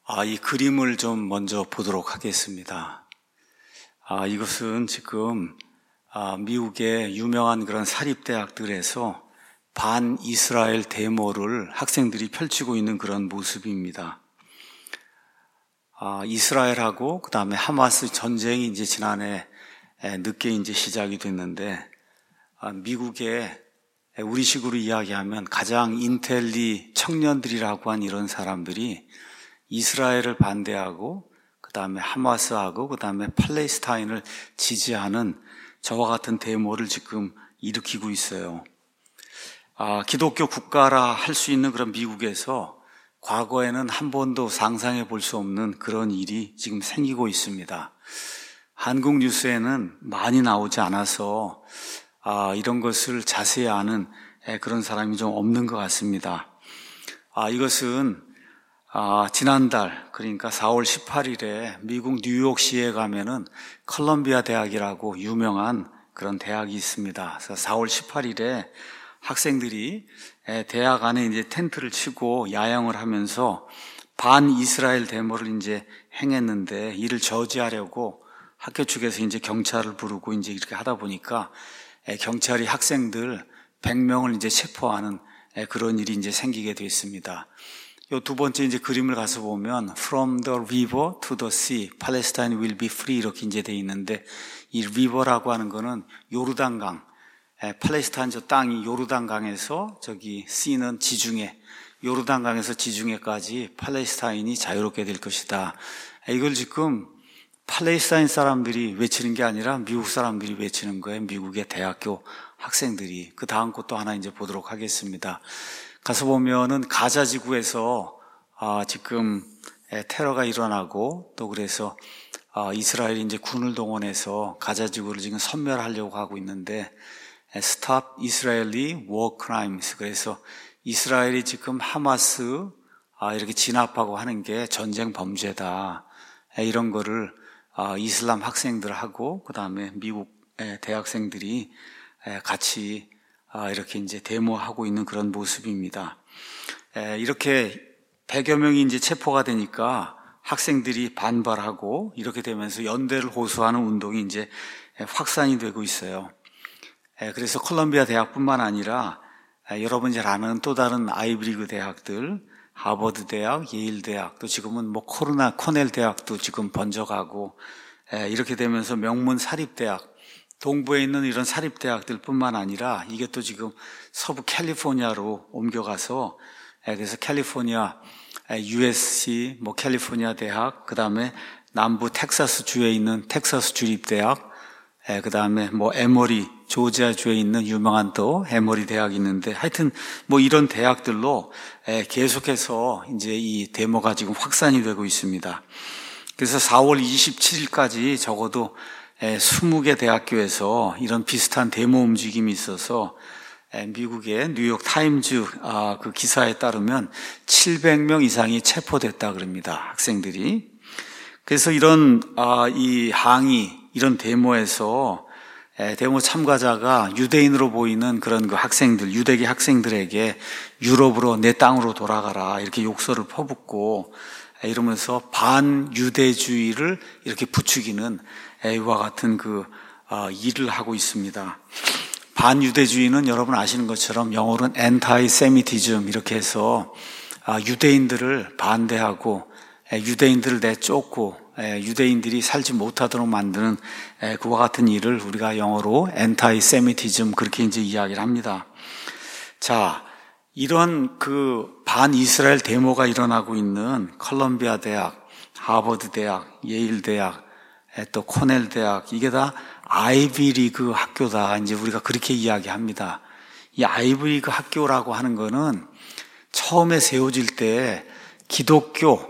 이 그림을 좀 먼저 보도록 하겠습니다. 이것은 지금 미국의 유명한 그런 사립대학들에서 반 이스라엘 데모를 학생들이 펼치고 있는 그런 모습입니다. 이스라엘하고 그 다음에 하마스 전쟁이 이제 지난해 늦게 이제 시작이 됐는데, 미국의 우리식으로 이야기하면 가장 인텔리 청년들이라고 한 이런 사람들이 이스라엘을 반대하고 그 다음에 하마스하고 그 다음에 팔레스타인을 지지하는 저와 같은 데모를 지금 일으키고 있어요. 기독교 국가라 할 수 있는 그런 미국에서 과거에는 한 번도 상상해 볼 수 없는 그런 일이 지금 생기고 있습니다. 한국 뉴스에는 많이 나오지 않아서 이런 것을 자세히 아는 그런 사람이 좀 없는 것 같습니다. 이것은 지난달, 그러니까 4월 18일에 미국 뉴욕시에 가면은 컬럼비아 대학이라고 유명한 그런 대학이 있습니다. 그래서 4월 18일에 학생들이 대학 안에 이제 텐트를 치고 야영을 하면서 반 이스라엘 데모를 이제 행했는데, 이를 저지하려고 학교 측에서 이제 경찰을 부르고 이제 이렇게 하다 보니까 경찰이 학생들 100명을 이제 체포하는 그런 일이 이제 생기게 됐습니다. 요 두 번째 이제 그림을 가서 보면 From the river to the sea, Palestine will be free 이렇게 이제 돼 있는데, 이 river라고 하는 거는 요르단강, 팔레스타인 저 땅이 요르단강에서 저기 sea는 지중해, 요르단강에서 지중해까지 팔레스타인이 자유롭게 될 것이다. 이걸 지금 팔레스타인 사람들이 외치는 게 아니라 미국 사람들이 외치는 거예요. 미국의 대학교 학생들이. 그 다음 것도 하나 이제 보도록 하겠습니다. 가서 보면은 가자 지구에서 지금 테러가 일어나고, 또 그래서 이스라엘이 이제 군을 동원해서 가자 지구를 지금 섬멸하려고 하고 있는데, Stop Israeli War Crimes. 그래서 이스라엘이 지금 하마스 이렇게 진압하고 하는 게 전쟁 범죄다. 이런 거를 이슬람 학생들하고 그 다음에 미국 대학생들이 같이 이렇게 이제 데모하고 있는 그런 모습입니다. 이렇게 100여 명이 이제 체포가 되니까 학생들이 반발하고 이렇게 되면서 연대를 호소하는 운동이 이제 확산이 되고 있어요. 그래서 콜롬비아 대학뿐만 아니라 여러분이 잘 아는 또 다른 아이브리그 대학들, 하버드 대학, 예일 대학, 또 지금은 코넬 대학도 지금 번져가고, 이렇게 되면서 명문 사립대학, 동부에 있는 이런 사립대학들뿐만 아니라 이게 또 지금 서부 캘리포니아로 옮겨가서, 그래서 캘리포니아 USC, 캘리포니아 대학, 그 다음에 남부 텍사스 주에 있는 텍사스 주립대학, 그 다음에 에머리, 조지아 주에 있는 유명한 또 에머리 대학이 있는데, 하여튼 이런 대학들로 계속해서 이제 이 데모가 지금 확산이 되고 있습니다. 그래서 4월 27일까지 적어도 20개 대학교에서 이런 비슷한 데모 움직임이 있어서 미국의 뉴욕 타임즈 그 기사에 따르면 700명 이상이 체포됐다 그럽니다. 학생들이. 그래서 이런 이 항의, 이런 데모에서 데모 참가자가 유대인으로 보이는 그런 그 학생들, 유대계 학생들에게 유럽으로, 내 땅으로 돌아가라 이렇게 욕설을 퍼붓고 이러면서 반유대주의를 이렇게 부추기는 이와 같은 그 일을 하고 있습니다. 반유대주의는 여러분 아시는 것처럼 영어로는 anti-Semitism 이렇게 해서 유대인들을 반대하고 유대인들을 내쫓고 유대인들이 살지 못하도록 만드는 그와 같은 일을 우리가 영어로 anti-Semitism 그렇게 이제 이야기를 합니다. 자, 이런 그 반이스라엘 데모가 일어나고 있는 컬럼비아 대학, 하버드 대학, 예일 대학, 또 코넬 대학, 이게 다 아이비리그 학교다. 이제 우리가 그렇게 이야기합니다. 이 아이비리그 학교라고 하는 거는 처음에 세워질 때 기독교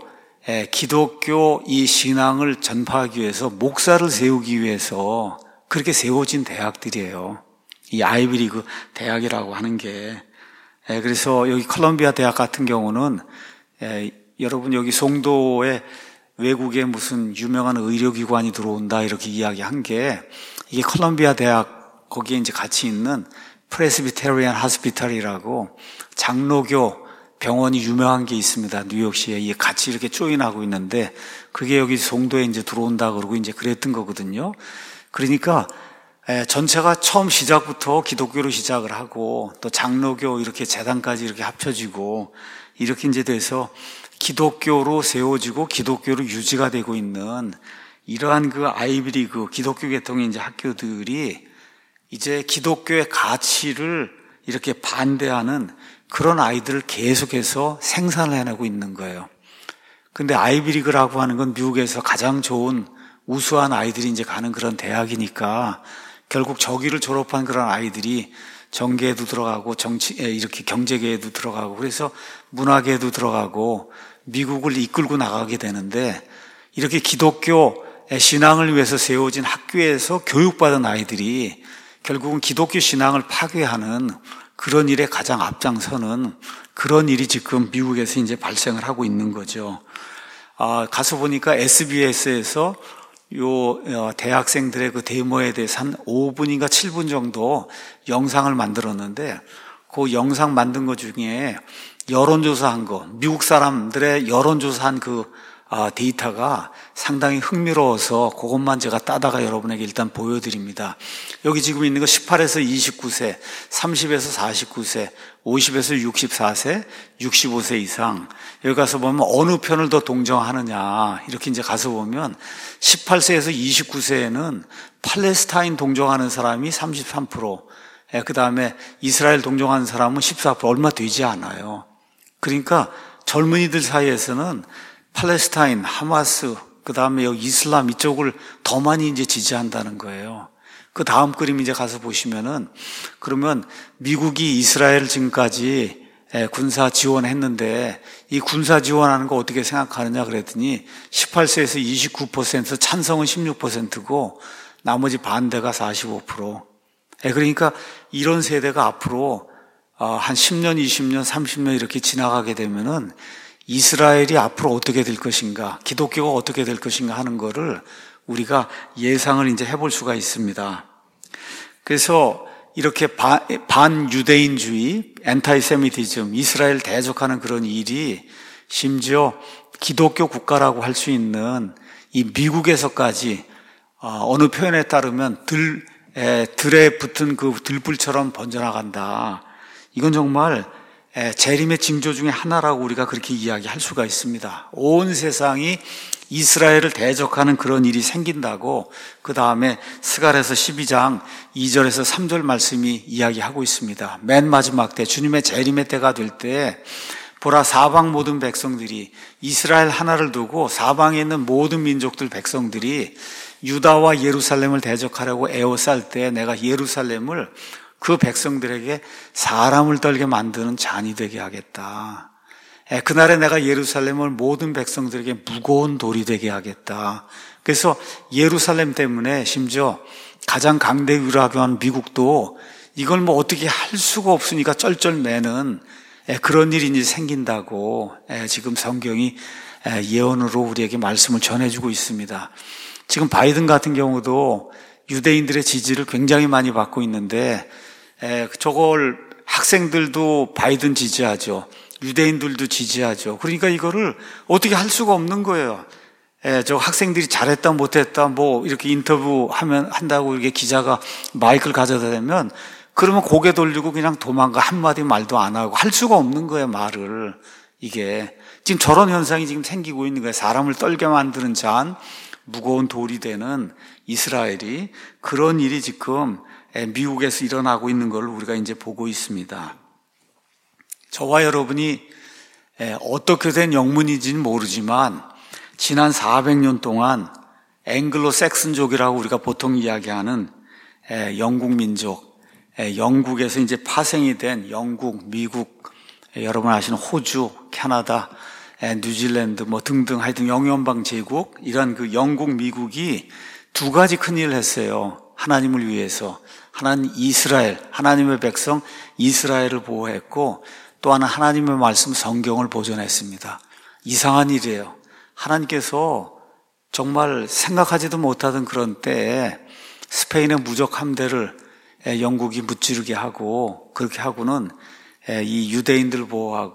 이 신앙을 전파하기 위해서 목사를 세우기 위해서 그렇게 세워진 대학들이에요. 이 아이비리그 대학이라고 하는 게. 그래서 여기 컬럼비아 대학 같은 경우는 여러분 여기 송도에 외국에 무슨 유명한 의료기관이 들어온다 이렇게 이야기한 게, 이게 컬럼비아 대학 거기에 이제 같이 있는 프레스비테리안 하스피탈이라고 장로교 병원이 유명한 게 있습니다. 뉴욕시에 이게 같이 이렇게 조인하고 있는데 그게 여기 송도에 이제 들어온다 그러고 이제 그랬던 거거든요. 그러니까 전체가 처음 시작부터 기독교로 시작을 하고 또 장로교 이렇게 재단까지 이렇게 합쳐지고 이렇게 이제 돼서 기독교로 세워지고 기독교로 유지가 되고 있는 이러한 그 아이비리그 기독교 계통의 이제 학교들이 이제 기독교의 가치를 이렇게 반대하는 그런 아이들을 계속해서 생산을 해내고 있는 거예요. 근데 아이비리그라고 하는 건 미국에서 가장 좋은 우수한 아이들이 이제 가는 그런 대학이니까 결국 저기를 졸업한 그런 아이들이 정계에도 들어가고 이렇게 경제계에도 들어가고 그래서 문화계에도 들어가고 미국을 이끌고 나가게 되는데 이렇게 기독교 신앙을 위해서 세워진 학교에서 교육받은 아이들이 결국은 기독교 신앙을 파괴하는 그런 일에 가장 앞장서는 그런 일이 지금 미국에서 이제 발생을 하고 있는 거죠. 가서 보니까 SBS에서 대학생들의 그 데모에 대해서 한 5분인가 7분 정도 영상을 만들었는데 그 영상 만든 것 중에 여론조사한 거, 미국 사람들의 여론조사한 그 데이터가 상당히 흥미로워서 그것만 제가 따다가 여러분에게 일단 보여드립니다. 여기 지금 있는 거 18에서 29세, 30에서 49세, 50에서 64세, 65세 이상. 여기 가서 보면 어느 편을 더 동정하느냐. 이렇게 이제 가서 보면 18세에서 29세에는 팔레스타인 동정하는 사람이 33%, 그 다음에 이스라엘 동정하는 사람은 14%, 얼마 되지 않아요. 그러니까 젊은이들 사이에서는 팔레스타인, 하마스, 그 다음에 여기 이슬람 이쪽을 더 많이 이제 지지한다는 거예요. 그 다음 그림 이제 가서 보시면은 그러면 미국이 이스라엘 지금까지 군사 지원했는데 이 군사 지원하는 거 어떻게 생각하느냐 그랬더니 18세에서 29% 찬성은 16%고 나머지 반대가 45%. 그러니까 이런 세대가 앞으로 한 10년, 20년, 30년 이렇게 지나가게 되면은 이스라엘이 앞으로 어떻게 될 것인가, 기독교가 어떻게 될 것인가 하는 거를 우리가 예상을 이제 해볼 수가 있습니다. 그래서 이렇게 반유대인주의, 엔타이세미티즘, 이스라엘 대적하는 그런 일이 심지어 기독교 국가라고 할 수 있는 이 미국에서까지 어느 표현에 따르면 들에 붙은 그 들불처럼 번져나간다. 이건 정말 재림의 징조 중에 하나라고 우리가 그렇게 이야기할 수가 있습니다. 온 세상이 이스라엘을 대적하는 그런 일이 생긴다고 그 다음에 스가랴서 12장 2절에서 3절 말씀이 이야기하고 있습니다. 맨 마지막 때 주님의 재림의 때가 될 때 보라 사방 모든 백성들이 이스라엘 하나를 두고 사방에 있는 모든 민족들 백성들이 유다와 예루살렘을 대적하려고 에워쌀 때 내가 예루살렘을 그 백성들에게 사람을 떨게 만드는 잔이 되게 하겠다. 그날에 내가 예루살렘을 모든 백성들에게 무거운 돌이 되게 하겠다. 그래서 예루살렘 때문에 심지어 가장 강대 유라교한 미국도 이걸 뭐 어떻게 할 수가 없으니까 쩔쩔매는 그런 일이 이제 생긴다고 지금 성경이 예언으로 우리에게 말씀을 전해주고 있습니다. 지금 바이든 같은 경우도 유대인들의 지지를 굉장히 많이 받고 있는데 저걸 학생들도 바이든 지지하죠. 유대인들도 지지하죠. 그러니까 이거를 어떻게 할 수가 없는 거예요. 저 학생들이 잘했다 못했다 뭐 이렇게 인터뷰 한다고 이렇게 기자가 마이크를 가져다 대면 그러면 고개 돌리고 그냥 도망가 한마디 말도 안 하고 할 수가 없는 거예요, 말을. 이게 지금 저런 현상이 지금 생기고 있는 거예요. 사람을 떨게 만드는 잔, 무거운 돌이 되는 이스라엘이 그런 일이 지금 미국에서 일어나고 있는 걸 우리가 이제 보고 있습니다. 저와 여러분이 어떻게 된 영문인지는 모르지만 지난 400년 동안 앵글로 섹슨족이라고 우리가 보통 이야기하는 영국 민족, 영국에서 이제 파생이 된 영국, 미국, 여러분 아시는 호주, 캐나다, 뉴질랜드 뭐 등등 하여튼 영연방 제국 이런 그 영국, 미국이 두 가지 큰 일을 했어요. 하나님을 위해서. 하나는 이스라엘, 하나님의 백성 이스라엘을 보호했고 또 하나 하나님의 말씀 성경을 보존했습니다. 이상한 일이에요. 하나님께서 정말 생각하지도 못하던 그런 때에 스페인의 무적 함대를 영국이 무찌르게 하고 그렇게 하고는 이 유대인들을 보호하고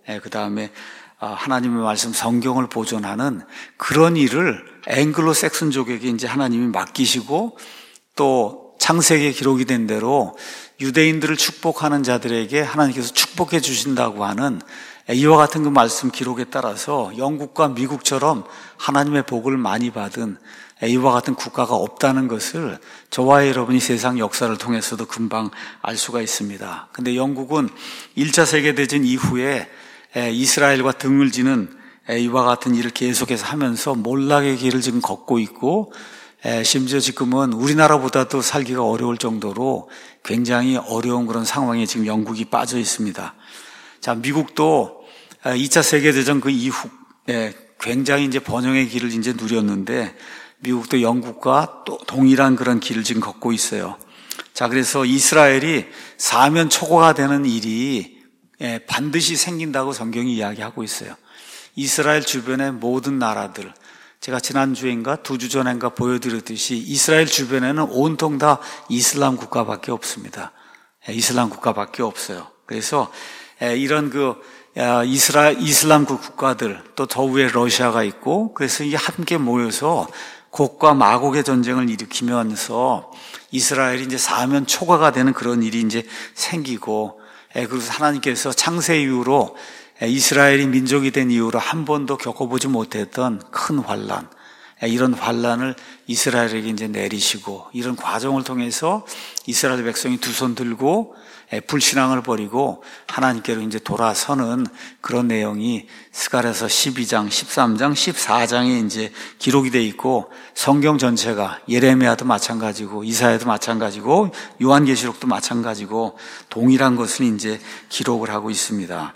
그 다음에 하나님의 말씀 성경을 보존하는 그런 일을 앵글로색슨족에게 이제 하나님이 맡기시고, 또 창세기에 기록이 된 대로 유대인들을 축복하는 자들에게 하나님께서 축복해 주신다고 하는 이와 같은 그 말씀 기록에 따라서 영국과 미국처럼 하나님의 복을 많이 받은 이와 같은 국가가 없다는 것을 저와 여러분이 세상 역사를 통해서도 금방 알 수가 있습니다. 근데 영국은 1차 세계대전 이후에 이스라엘과 등을 지는 이와 같은 일을 계속해서 하면서 몰락의 길을 지금 걷고 있고, 심지어 지금은 우리나라보다도 살기가 어려울 정도로 굉장히 어려운 그런 상황에 지금 영국이 빠져 있습니다. 자, 미국도 2차 세계대전 그 이후에 굉장히 이제 번영의 길을 이제 누렸는데, 미국도 영국과 또 동일한 그런 길을 지금 걷고 있어요. 자, 그래서 이스라엘이 사면초가가 되는 일이 반드시 생긴다고 성경이 이야기하고 있어요. 이스라엘 주변의 모든 나라들, 제가 지난주인가 2주 전인가 보여드렸듯이 이스라엘 주변에는 온통 다 이슬람 국가밖에 없습니다. 이슬람 국가밖에 없어요. 그래서 이런 이슬람 국가들, 또 더 위에 러시아가 있고, 그래서 이게 함께 모여서 곡과 마곡의 전쟁을 일으키면서 이스라엘이 이제 사면초가가 되는 그런 일이 이제 생기고, 그래서 하나님께서 창세 이후로 이스라엘이 민족이 된 이후로 한 번도 겪어보지 못했던 큰 환란, 이런 환란을 이스라엘에게 이제 내리시고, 이런 과정을 통해서 이스라엘 백성이 두 손 들고 불신앙을 버리고 하나님께로 이제 돌아서는 그런 내용이 스가랴서 12장, 13장, 14장에 이제 기록이 돼 있고, 성경 전체가 예레미야도 마찬가지고 이사야도 마찬가지고 요한계시록도 마찬가지고 동일한 것을 이제 기록을 하고 있습니다.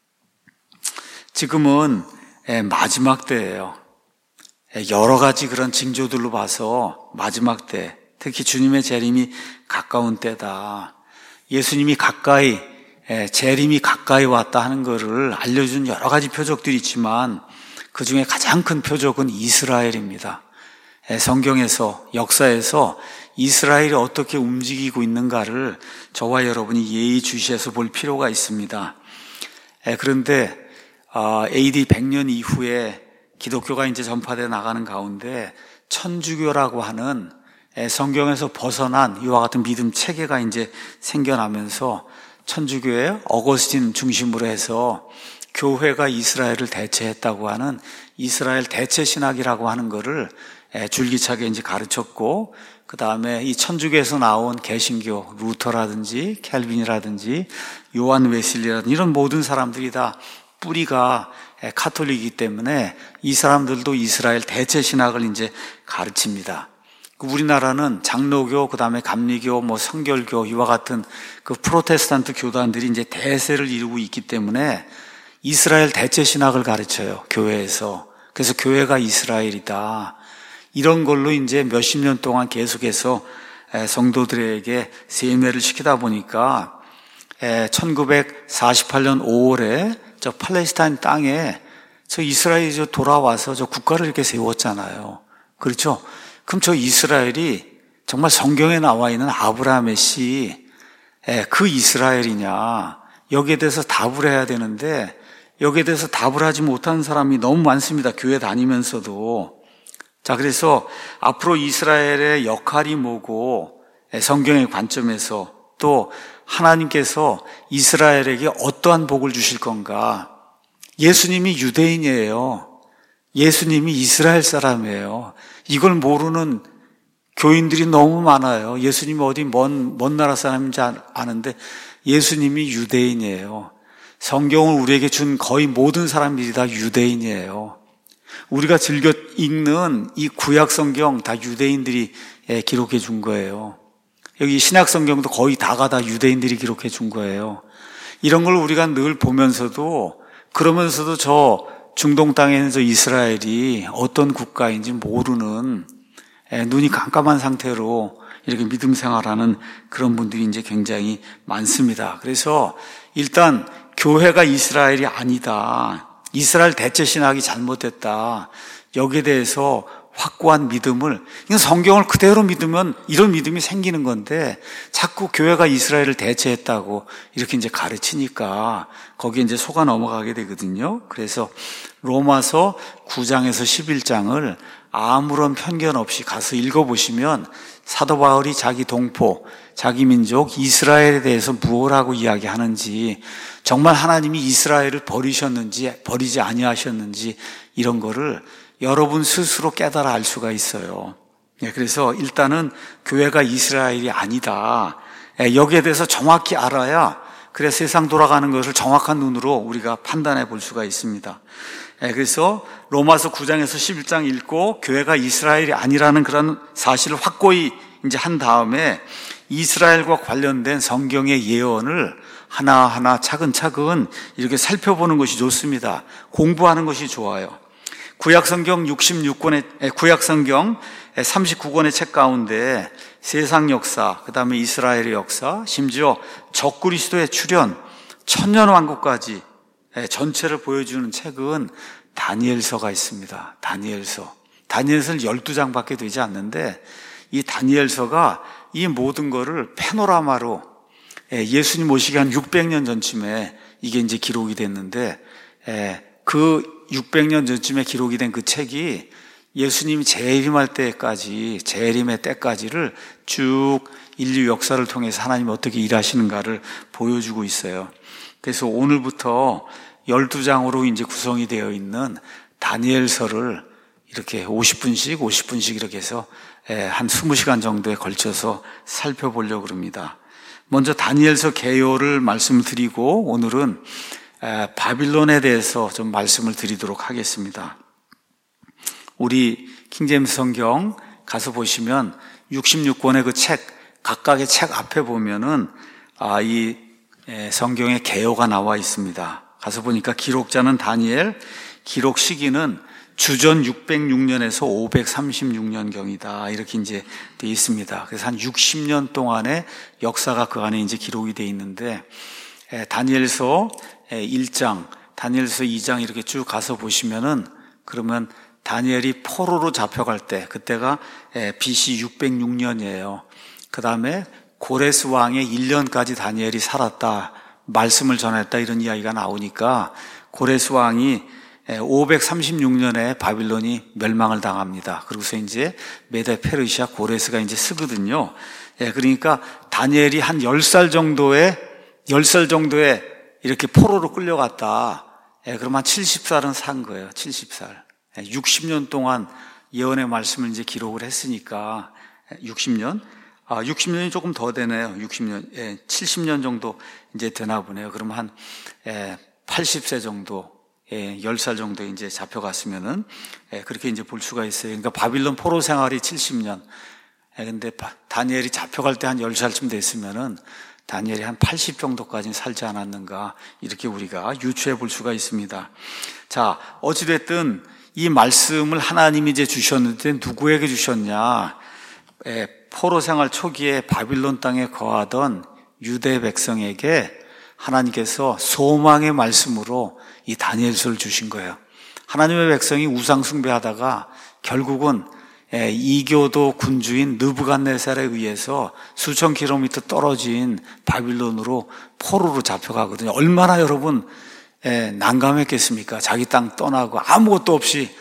지금은 마지막 때예요. 여러 가지 그런 징조들로 봐서 마지막 때, 특히 주님의 재림이 가까운 때다. 예수님이 가까이, 재림이 가까이 왔다 하는 것을 알려준 여러 가지 표적들이 있지만 그 중에 가장 큰 표적은 이스라엘입니다. 성경에서, 역사에서 이스라엘이 어떻게 움직이고 있는가를 저와 여러분이 예의주시해서 볼 필요가 있습니다. 그런데 AD 100년 이후에 기독교가 이제 전파되어 나가는 가운데 천주교라고 하는 성경에서 벗어난 이와 같은 믿음 체계가 이제 생겨나면서 천주교의 어거스틴 중심으로 해서 교회가 이스라엘을 대체했다고 하는 이스라엘 대체 신학이라고 하는 것을 줄기차게 이제 가르쳤고, 그 다음에 이 천주교에서 나온 개신교, 루터라든지 켈빈이라든지 요한 웨슬리라든지 이런 모든 사람들이 다 뿌리가 카톨릭이기 때문에 이 사람들도 이스라엘 대체 신학을 이제 가르칩니다. 우리나라는 장로교, 그 다음에 감리교, 성결교 이와 같은 그 프로테스탄트 교단들이 이제 대세를 이루고 있기 때문에 이스라엘 대체 신학을 가르쳐요, 교회에서. 그래서 교회가 이스라엘이다. 이런 걸로 이제 몇십 년 동안 계속해서 성도들에게 세뇌를 시키다 보니까 1948년 5월에 저 팔레스타인 땅에 저 이스라엘이 돌아와서 저 국가를 이렇게 세웠잖아요. 그렇죠? 그럼 저 이스라엘이 정말 성경에 나와 있는 아브라함의 씨, 그 이스라엘이냐? 여기에 대해서 답을 해야 되는데 여기에 대해서 답을 하지 못하는 사람이 너무 많습니다. 교회 다니면서도. 자, 그래서 앞으로 이스라엘의 역할이 뭐고 성경의 관점에서 또 하나님께서 이스라엘에게 어떠한 복을 주실 건가? 예수님이 유대인이에요. 예수님이 이스라엘 사람이에요. 이걸 모르는 교인들이 너무 많아요. 예수님이 어디 먼 나라 사람인지 아는데 예수님이 유대인이에요. 성경을 우리에게 준 거의 모든 사람들이 다 유대인이에요. 우리가 즐겨 읽는 이 구약 성경 다 유대인들이 기록해 준 거예요. 여기 신약 성경도 거의 다가 다 유대인들이 기록해 준 거예요. 이런 걸 우리가 늘 보면서도, 그러면서도 저 중동 땅에 있는 저 이스라엘이 어떤 국가인지 모르는, 눈이 깜깜한 상태로 이렇게 믿음 생활하는 그런 분들이 이제 굉장히 많습니다. 그래서 일단 교회가 이스라엘이 아니다, 이스라엘 대체 신학이 잘못됐다, 여기에 대해서 확고한 믿음을, 이건 성경을 그대로 믿으면 이런 믿음이 생기는 건데 자꾸 교회가 이스라엘을 대체했다고 이렇게 이제 가르치니까 거기에 이제 속아 넘어가게 되거든요. 그래서 로마서 9장에서 11장을 아무런 편견 없이 가서 읽어보시면 사도 바울이 자기 동포, 자기 민족 이스라엘에 대해서 무엇하고 이야기하는지, 정말 하나님이 이스라엘을 버리셨는지 버리지 아니하셨는지 이런 거를 여러분 스스로 깨달아 알 수가 있어요. 그래서 일단은 교회가 이스라엘이 아니다, 여기에 대해서 정확히 알아야 그래 세상 돌아가는 것을 정확한 눈으로 우리가 판단해 볼 수가 있습니다. 그래서 로마서 9장에서 11장 읽고 교회가 이스라엘이 아니라는 그런 사실을 확고히 이제 한 다음에 이스라엘과 관련된 성경의 예언을 하나하나 차근차근 이렇게 살펴보는 것이 좋습니다. 공부하는 것이 좋아요. 구약성경 39권의 책 가운데 세상 역사, 그 다음에 이스라엘의 역사, 심지어 적그리스도의 출현, 천년왕국까지 전체를 보여주는 책은 다니엘서가 있습니다. 다니엘서는 12장밖에 되지 않는데 이 다니엘서가 이 모든 거를 패노라마로 예수님 오시기 한 600년 전쯤에 이게 이제 기록이 됐는데 그 600년 전쯤에 기록이 된 그 책이 예수님이 재림할 때까지, 재림의 때까지를 쭉 인류 역사를 통해서 하나님이 어떻게 일하시는가를 보여주고 있어요. 그래서 오늘부터 12장으로 이제 구성이 되어 있는 다니엘서를 이렇게 50분씩 이렇게 해서 한 20시간 정도에 걸쳐서 살펴보려고 합니다. 먼저 다니엘서 개요를 말씀드리고 오늘은 바빌론에 대해서 좀 말씀을 드리도록 하겠습니다. 우리 킹제임스 성경 가서 보시면 66권의 그 책, 각각의 책 앞에 보면은 이 성경의 개요가 나와 있습니다. 가서 보니까 기록자는 다니엘, 기록 시기는 주전 606년에서 536년경이다. 이렇게 이제 돼 있습니다. 그래서 한 60년 동안의 역사가 그 안에 이제 기록이 돼 있는데, 다니엘서 1장, 다니엘서 2장 이렇게 쭉 가서 보시면은, 그러면 다니엘이 포로로 잡혀갈 때, 그때가 BC 606년이에요. 그 다음에 고레스 왕의 1년까지 다니엘이 살았다, 말씀을 전했다, 이런 이야기가 나오니까 고레스 왕이 536년에 바빌론이 멸망을 당합니다. 그러고서 이제 메데 페르시아 고레스가 이제 쓰거든요. 그러니까 다니엘이 한 10살 정도에 이렇게 포로로 끌려갔다. 그럼 한 70살은 산 거예요. 70살. 60년 동안 예언의 말씀을 이제 기록을 했으니까 60년? 60년이 조금 더 되네요. 60년. 70년 정도 이제 되나 보네요. 그러면 한 80세 정도, 10살 정도 이제 잡혀갔으면은 그렇게 이제 볼 수가 있어요. 그러니까 바빌론 포로 생활이 70년. 근데 다니엘이 잡혀갈 때 한 10살쯤 됐으면은 다니엘이 한 80 정도까지는 살지 않았는가, 이렇게 우리가 유추해 볼 수가 있습니다. 자, 어찌됐든 이 말씀을 하나님이 이제 주셨는데 누구에게 주셨냐? 포로 생활 초기에 바빌론 땅에 거하던 유대 백성에게 하나님께서 소망의 말씀으로 이 다니엘서를 주신 거예요. 하나님의 백성이 우상 숭배하다가 결국은 이교도 군주인 느부갓네살에 의해서 수천 킬로미터 떨어진 바빌론으로 포로로 잡혀가거든요. 얼마나 여러분 난감했겠습니까? 자기 땅 떠나고 아무것도 없이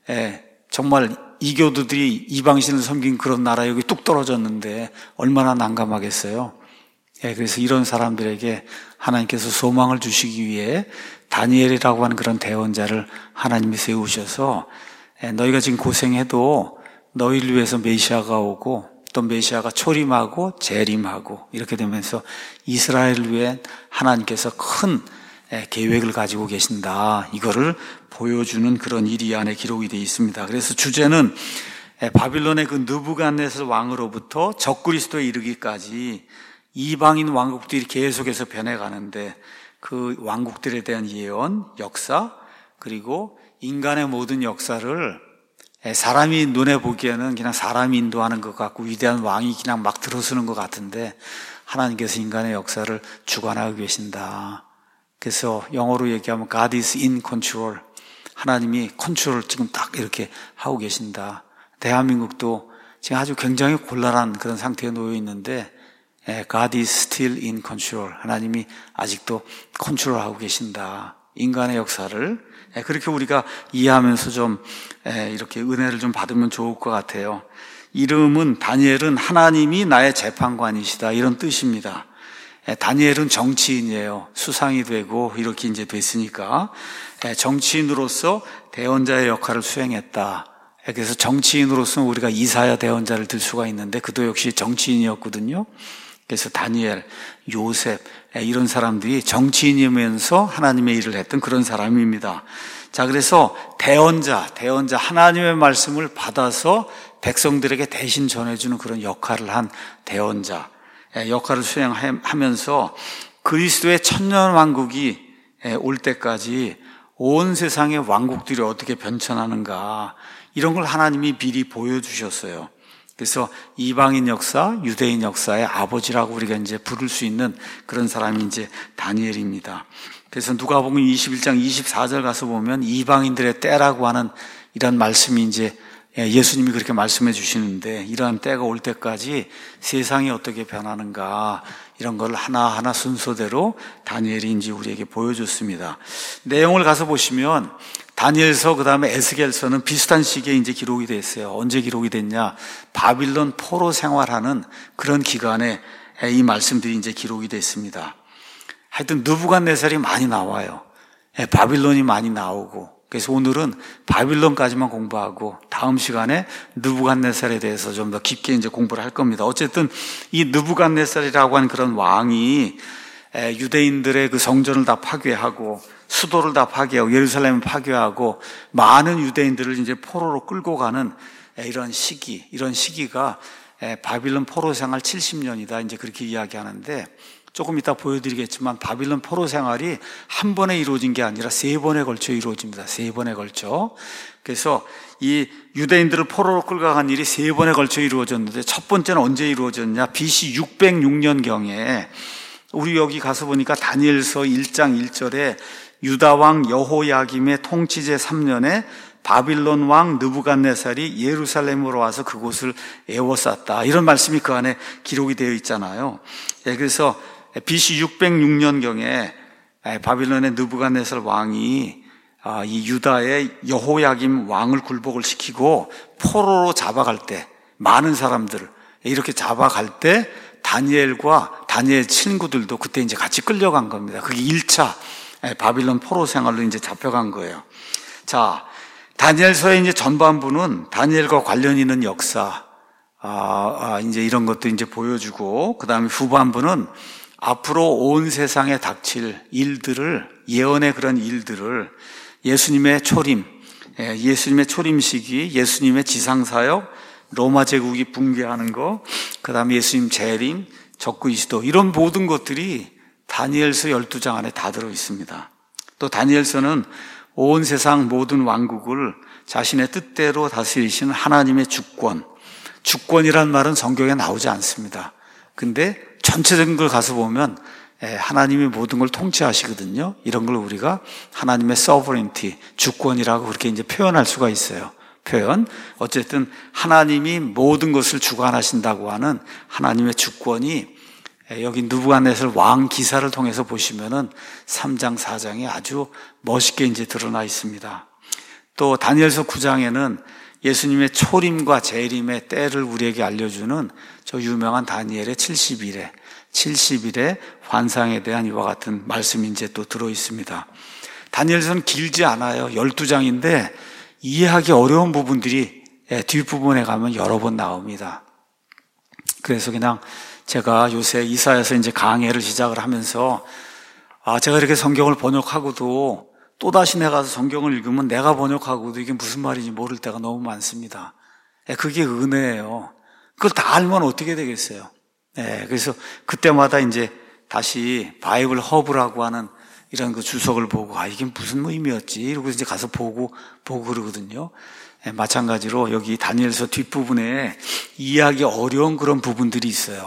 정말 이교도들이 이방신을 섬긴 그런 나라에 여기 뚝 떨어졌는데 얼마나 난감하겠어요. 그래서 이런 사람들에게 하나님께서 소망을 주시기 위해 다니엘이라고 하는 그런 대언자를 하나님이 세우셔서 너희가 지금 고생해도 너희를 위해서 메시아가 오고 또 메시아가 초림하고 재림하고 이렇게 되면서 이스라엘을 위해 하나님께서 큰 계획을 가지고 계신다, 이거를 보여주는 그런 일이 이 안에 기록이 되어 있습니다. 그래서 주제는 바빌론의 그 느부갓네살 왕으로부터 적그리스도에 이르기까지 이방인 왕국들이 계속해서 변해가는데 그 왕국들에 대한 예언, 역사, 그리고 인간의 모든 역사를 사람이 눈에 보기에는 그냥 사람이 인도하는 것 같고 위대한 왕이 그냥 막 들어서는 것 같은데 하나님께서 인간의 역사를 주관하고 계신다. 그래서 영어로 얘기하면 God is in control. 하나님이 컨트롤 지금 딱 이렇게 하고 계신다. 대한민국도 지금 아주 굉장히 곤란한 그런 상태에 놓여 있는데 God is still in control. 하나님이 아직도 컨트롤하고 계신다. 인간의 역사를 그렇게 우리가 이해하면서 좀 이렇게 은혜를 좀 받으면 좋을 것 같아요. 이름은 다니엘은 하나님이 나의 재판관이시다 이런 뜻입니다. 다니엘은 정치인이에요. 수상이 되고 이렇게 이제 됐으니까 정치인으로서 대언자의 역할을 수행했다. 그래서 정치인으로서는 우리가 이사야 대언자를 들 수가 있는데 그도 역시 정치인이었거든요. 그래서 다니엘, 요셉 이런 사람들이 정치인이면서 하나님의 일을 했던 그런 사람입니다. 자, 그래서 대언자 하나님의 말씀을 받아서 백성들에게 대신 전해주는 그런 역할을 한 대언자 역할을 수행하면서 그리스도의 천년왕국이 올 때까지 온 세상의 왕국들이 어떻게 변천하는가 이런 걸 하나님이 미리 보여주셨어요. 그래서 이방인 역사, 유대인 역사의 아버지라고 우리가 이제 부를 수 있는 그런 사람이 이제 다니엘입니다. 그래서 누가복음 21장 24절 가서 보면 이방인들의 때라고 하는 이런 말씀이 이제 예수님이 그렇게 말씀해 주시는데 이러한 때가 올 때까지 세상이 어떻게 변하는가 이런 걸 하나하나 순서대로 다니엘이 이제 우리에게 보여줬습니다. 내용을 가서 보시면 다니엘서 그다음에 에스겔서는 비슷한 시기에 이제 기록이 됐어요. 언제 기록이 됐냐? 바빌론 포로 생활하는 그런 기간에 이 말씀들이 이제 기록이 됐습니다. 하여튼 느부갓네살이 많이 나와요. 바빌론이 많이 나오고 그래서 오늘은 바빌론까지만 공부하고 다음 시간에 느부갓네살에 대해서 좀 더 깊게 이제 공부를 할 겁니다. 어쨌든 이 느부갓네살이라고 하는 그런 왕이 유대인들의 그 성전을 다 파괴하고 수도를 다 파괴하고 예루살렘을 파괴하고 많은 유대인들을 이제 포로로 끌고 가는 이런 시기가 바빌론 포로 생활 70년이다. 이제 그렇게 이야기하는데 조금 이따 보여드리겠지만 바빌론 포로 생활이 한 번에 이루어진 게 아니라 3번에 걸쳐 이루어집니다. 3번에 걸쳐. 그래서 이 유대인들을 포로로 끌고 간 일이 3번에 걸쳐 이루어졌는데 첫 번째는 언제 이루어졌냐? BC 606년경에 우리 여기 가서 보니까 다니엘서 1장 1절에 유다 왕 여호야김의 통치제 3년에 바빌론 왕 느부갓네살이 예루살렘으로 와서 그곳을 에워쌌다. 이런 말씀이 그 안에 기록이 되어 있잖아요. 그래서 BC 606년경에 바빌론의 느부갓네살 왕이 이 유다의 여호야김 왕을 굴복을 시키고 포로로 잡아갈 때 많은 사람들을 이렇게 잡아갈 때 다니엘과 다니엘 친구들도 그때 이제 같이 끌려간 겁니다. 그게 1차 바빌론 포로 생활로 이제 잡혀간 거예요. 자, 다니엘서의 이제 전반부는 다니엘과 관련 있는 역사, 이제 이런 것도 이제 보여주고, 그 다음에 후반부는 앞으로 온 세상에 닥칠 일들을, 예언의 그런 일들을 예수님의 초림, 예수님의 초림 시기, 예수님의 지상사역, 로마 제국이 붕괴하는 거, 그 다음에 예수님 재림, 적그리스도 이런 모든 것들이 다니엘서 12장 안에 다 들어 있습니다. 또 다니엘서는 온 세상 모든 왕국을 자신의 뜻대로 다스리시는 하나님의 주권이란 말은 성경에 나오지 않습니다. 근데 전체적인 걸 가서 보면 하나님이 모든 걸 통치하시거든요. 이런 걸 우리가 하나님의 sovereignty, 주권이라고 그렇게 이제 표현할 수가 있어요. 어쨌든 하나님이 모든 것을 주관하신다고 하는 하나님의 주권이 여기 느부갓네살 왕 기사를 통해서 보시면은 3장, 4장에 아주 멋있게 이제 드러나 있습니다. 또 다니엘서 9장에는 예수님의 초림과 재림의 때를 우리에게 알려주는 저 유명한 다니엘의 70일의 환상에 대한 이와 같은 말씀이 이제 또 들어 있습니다. 다니엘서는 길지 않아요. 12장인데 이해하기 어려운 부분들이 뒷부분에 가면 여러 번 나옵니다. 그래서 그냥 제가 요새 이사야서 이제 강해를 시작을 하면서 제가 이렇게 성경을 번역하고도 또다시 내가 가서 성경을 읽으면 내가 번역하고도 이게 무슨 말인지 모를 때가 너무 많습니다. 그게 은혜예요. 그걸 다 알면 어떻게 되겠어요? 그래서 그때마다 이제 다시 바이블 허브라고 하는 이런 그 주석을 보고 이게 무슨 의미였지? 이러고 이제 가서 보고 그러거든요. 마찬가지로 여기 다니엘서 뒷부분에 이해하기 어려운 그런 부분들이 있어요.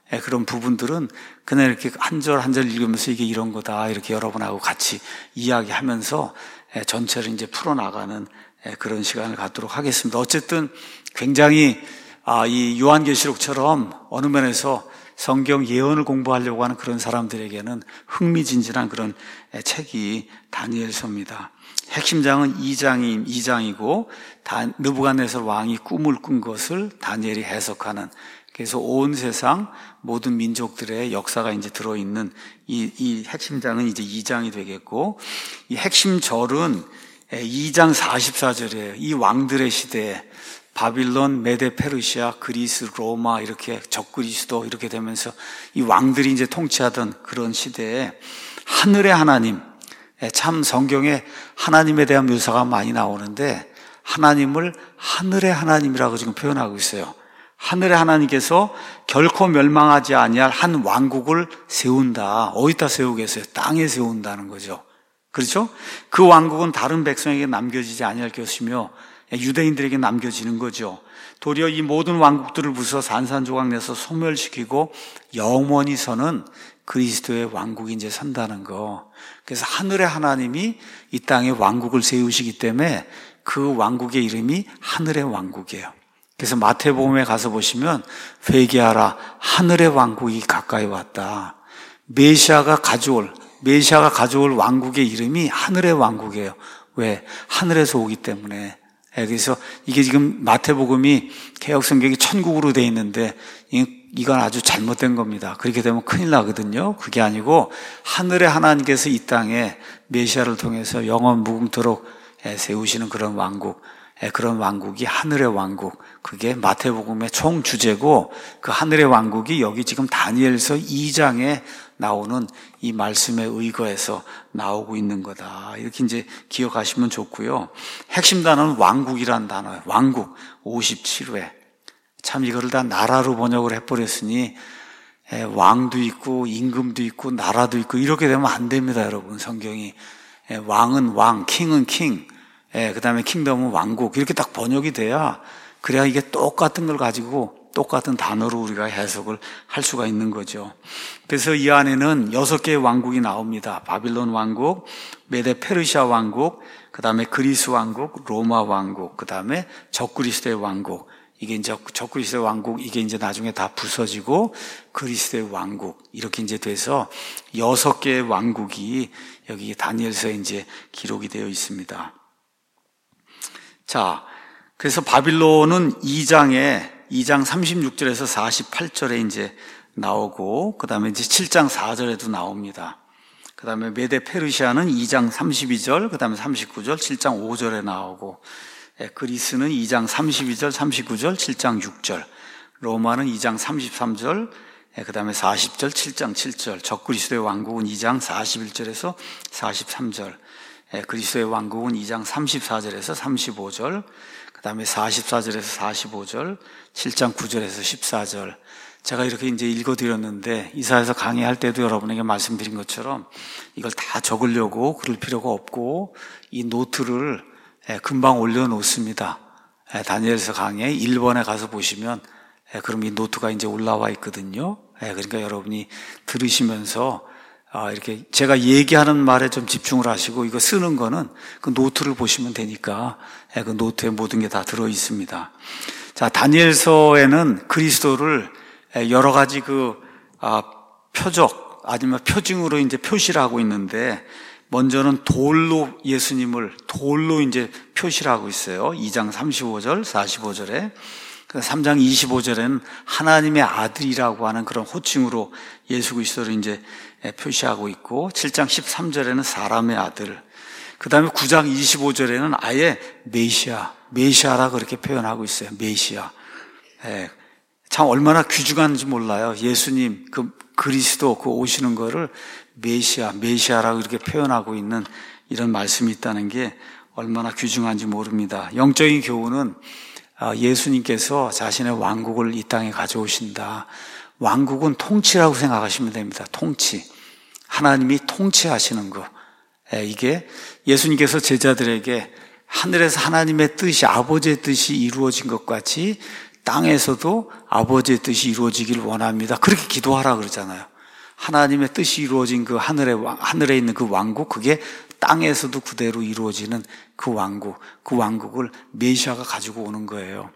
그런 부분들은 그냥 이렇게 한 절 한 절 읽으면서 이게 이런 거다 이렇게 여러분하고 같이 이야기하면서 전체를 이제 풀어나가는 그런 시간을 갖도록 하겠습니다. 어쨌든 굉장히 이 요한계시록처럼 어느 면에서 성경 예언을 공부하려고 하는 그런 사람들에게는 흥미진진한 그런 책이 다니엘서입니다. 핵심장은 2장이고 느부갓네살 왕이 꿈을 꾼 것을 다니엘이 해석하는, 그래서 온 세상 모든 민족들의 역사가 이제 들어있는 이 핵심장은 이제 2장이 되겠고, 이 핵심 절은 2장 44절이에요. 이 왕들의 시대에 바빌론, 메데, 페르시아, 그리스, 로마 이렇게 적그리스도 이렇게 되면서 이 왕들이 이제 통치하던 그런 시대에 하늘의 하나님, 참 성경에 하나님에 대한 묘사가 많이 나오는데 하나님을 하늘의 하나님이라고 지금 표현하고 있어요. 하늘의 하나님께서 결코 멸망하지 아니할 한 왕국을 세운다. 어디다 세우겠어요? 땅에 세운다는 거죠. 그렇죠? 그 왕국은 다른 백성에게 남겨지지 아니할 것이며 유대인들에게 남겨지는 거죠. 도리어 이 모든 왕국들을 부숴 산산조각 내서 소멸시키고 영원히 서는 그리스도의 왕국이 이제 선다는 거. 그래서 하늘의 하나님이 이 땅에 왕국을 세우시기 때문에 그 왕국의 이름이 하늘의 왕국이에요. 그래서 마태복음에 가서 보시면 회개하라, 하늘의 왕국이 가까이 왔다. 메시아가 가져올 왕국의 이름이 하늘의 왕국이에요. 왜? 하늘에서 오기 때문에. 그래서 이게 지금 마태복음이 개역성경이 천국으로 돼 있는데 이건 아주 잘못된 겁니다. 그렇게 되면 큰일 나거든요. 그게 아니고 하늘의 하나님께서 이 땅에 메시아를 통해서 영원 무궁토록 세우시는 그런 왕국, 그런 왕국이 하늘의 왕국, 그게 마태복음의 총 주제고, 그 하늘의 왕국이 여기 지금 다니엘서 2장에 나오는 이 말씀에 의거해서 나오고 있는 거다. 이렇게 이제 기억하시면 좋고요. 핵심 단어는 왕국이란 단어예요. 왕국 57회. 참 이거를 다 나라로 번역을 해버렸으니 왕도 있고 임금도 있고 나라도 있고 이렇게 되면 안 됩니다, 여러분. 성경이 왕은 왕, 킹은 킹, 그 다음에 킹덤은 왕국 이렇게 딱 번역이 돼야, 그래야 이게 똑같은 걸 가지고 똑같은 단어로 우리가 해석을 할 수가 있는 거죠. 그래서 이 안에는 6개의 왕국이 나옵니다. 바빌론 왕국, 메데 페르시아 왕국, 그 다음에 그리스 왕국, 로마 왕국, 그 다음에 적그리스도의 왕국. 이게 이제 적그리스도의 왕국, 이게 이제 나중에 다 부서지고 그리스도의 왕국 이렇게 이제 돼서 6개의 왕국이 여기 다니엘서에 이제 기록이 되어 있습니다. 자, 그래서 바빌론은 2장 36절에서 48절에 이제 나오고, 그 다음에 이제 7장 4절에도 나옵니다. 그 다음에 메데 페르시아는 2장 32절, 그 다음에 39절, 7장 5절에 나오고, 그리스는 2장 32절, 39절, 7장 6절, 로마는 2장 33절, 그 다음에 40절, 7장 7절, 적그리스도의 왕국은 2장 41절에서 43절, 그리스도의 왕국은 2장 34절에서 35절, 그 다음에 44절에서 45절, 7장 9절에서 14절. 제가 이렇게 이제 읽어드렸는데, 이사야서 강의할 때도 여러분에게 말씀드린 것처럼 이걸 다 적으려고 그럴 필요가 없고, 이 노트를 금방 올려놓습니다. 다니엘서 강의 1번에 가서 보시면, 그럼 이 노트가 이제 올라와 있거든요. 그러니까 여러분이 들으시면서 이렇게 제가 얘기하는 말에 좀 집중을 하시고, 이거 쓰는 거는 그 노트를 보시면 되니까 그 노트에 모든 게 다 들어 있습니다. 자, 다니엘서에는 그리스도를 여러 가지 표적 아니면 표징으로 이제 표시를 하고 있는데, 먼저는 예수님을 돌로 이제 표시를 하고 있어요. 2장 35절, 45절에. 3장 25절에는 하나님의 아들이라고 하는 그런 호칭으로 예수 그리스도를 이제 표시하고 있고, 7장 13절에는 사람의 아들, 그 다음에 9장 25절에는 아예 메시아라 그렇게 표현하고 있어요. 메시아. 참 얼마나 귀중한지 몰라요. 예수님, 그리스도 오시는 거를 메시아라고 이렇게 표현하고 있는 이런 말씀이 있다는 게 얼마나 귀중한지 모릅니다. 영적인 교훈은 예수님께서 자신의 왕국을 이 땅에 가져오신다. 왕국은 통치라고 생각하시면 됩니다. 통치. 하나님이 통치하시는 거. 이게 예수님께서 제자들에게 하늘에서 하나님의 뜻이, 아버지의 뜻이 이루어진 것 같이 땅에서도 아버지의 뜻이 이루어지길 원합니다. 그렇게 기도하라 그러잖아요. 하나님의 뜻이 이루어진 그 하늘에 있는 그 왕국, 그게 땅에서도 그대로 이루어지는 그 왕국을 메시아가 가지고 오는 거예요.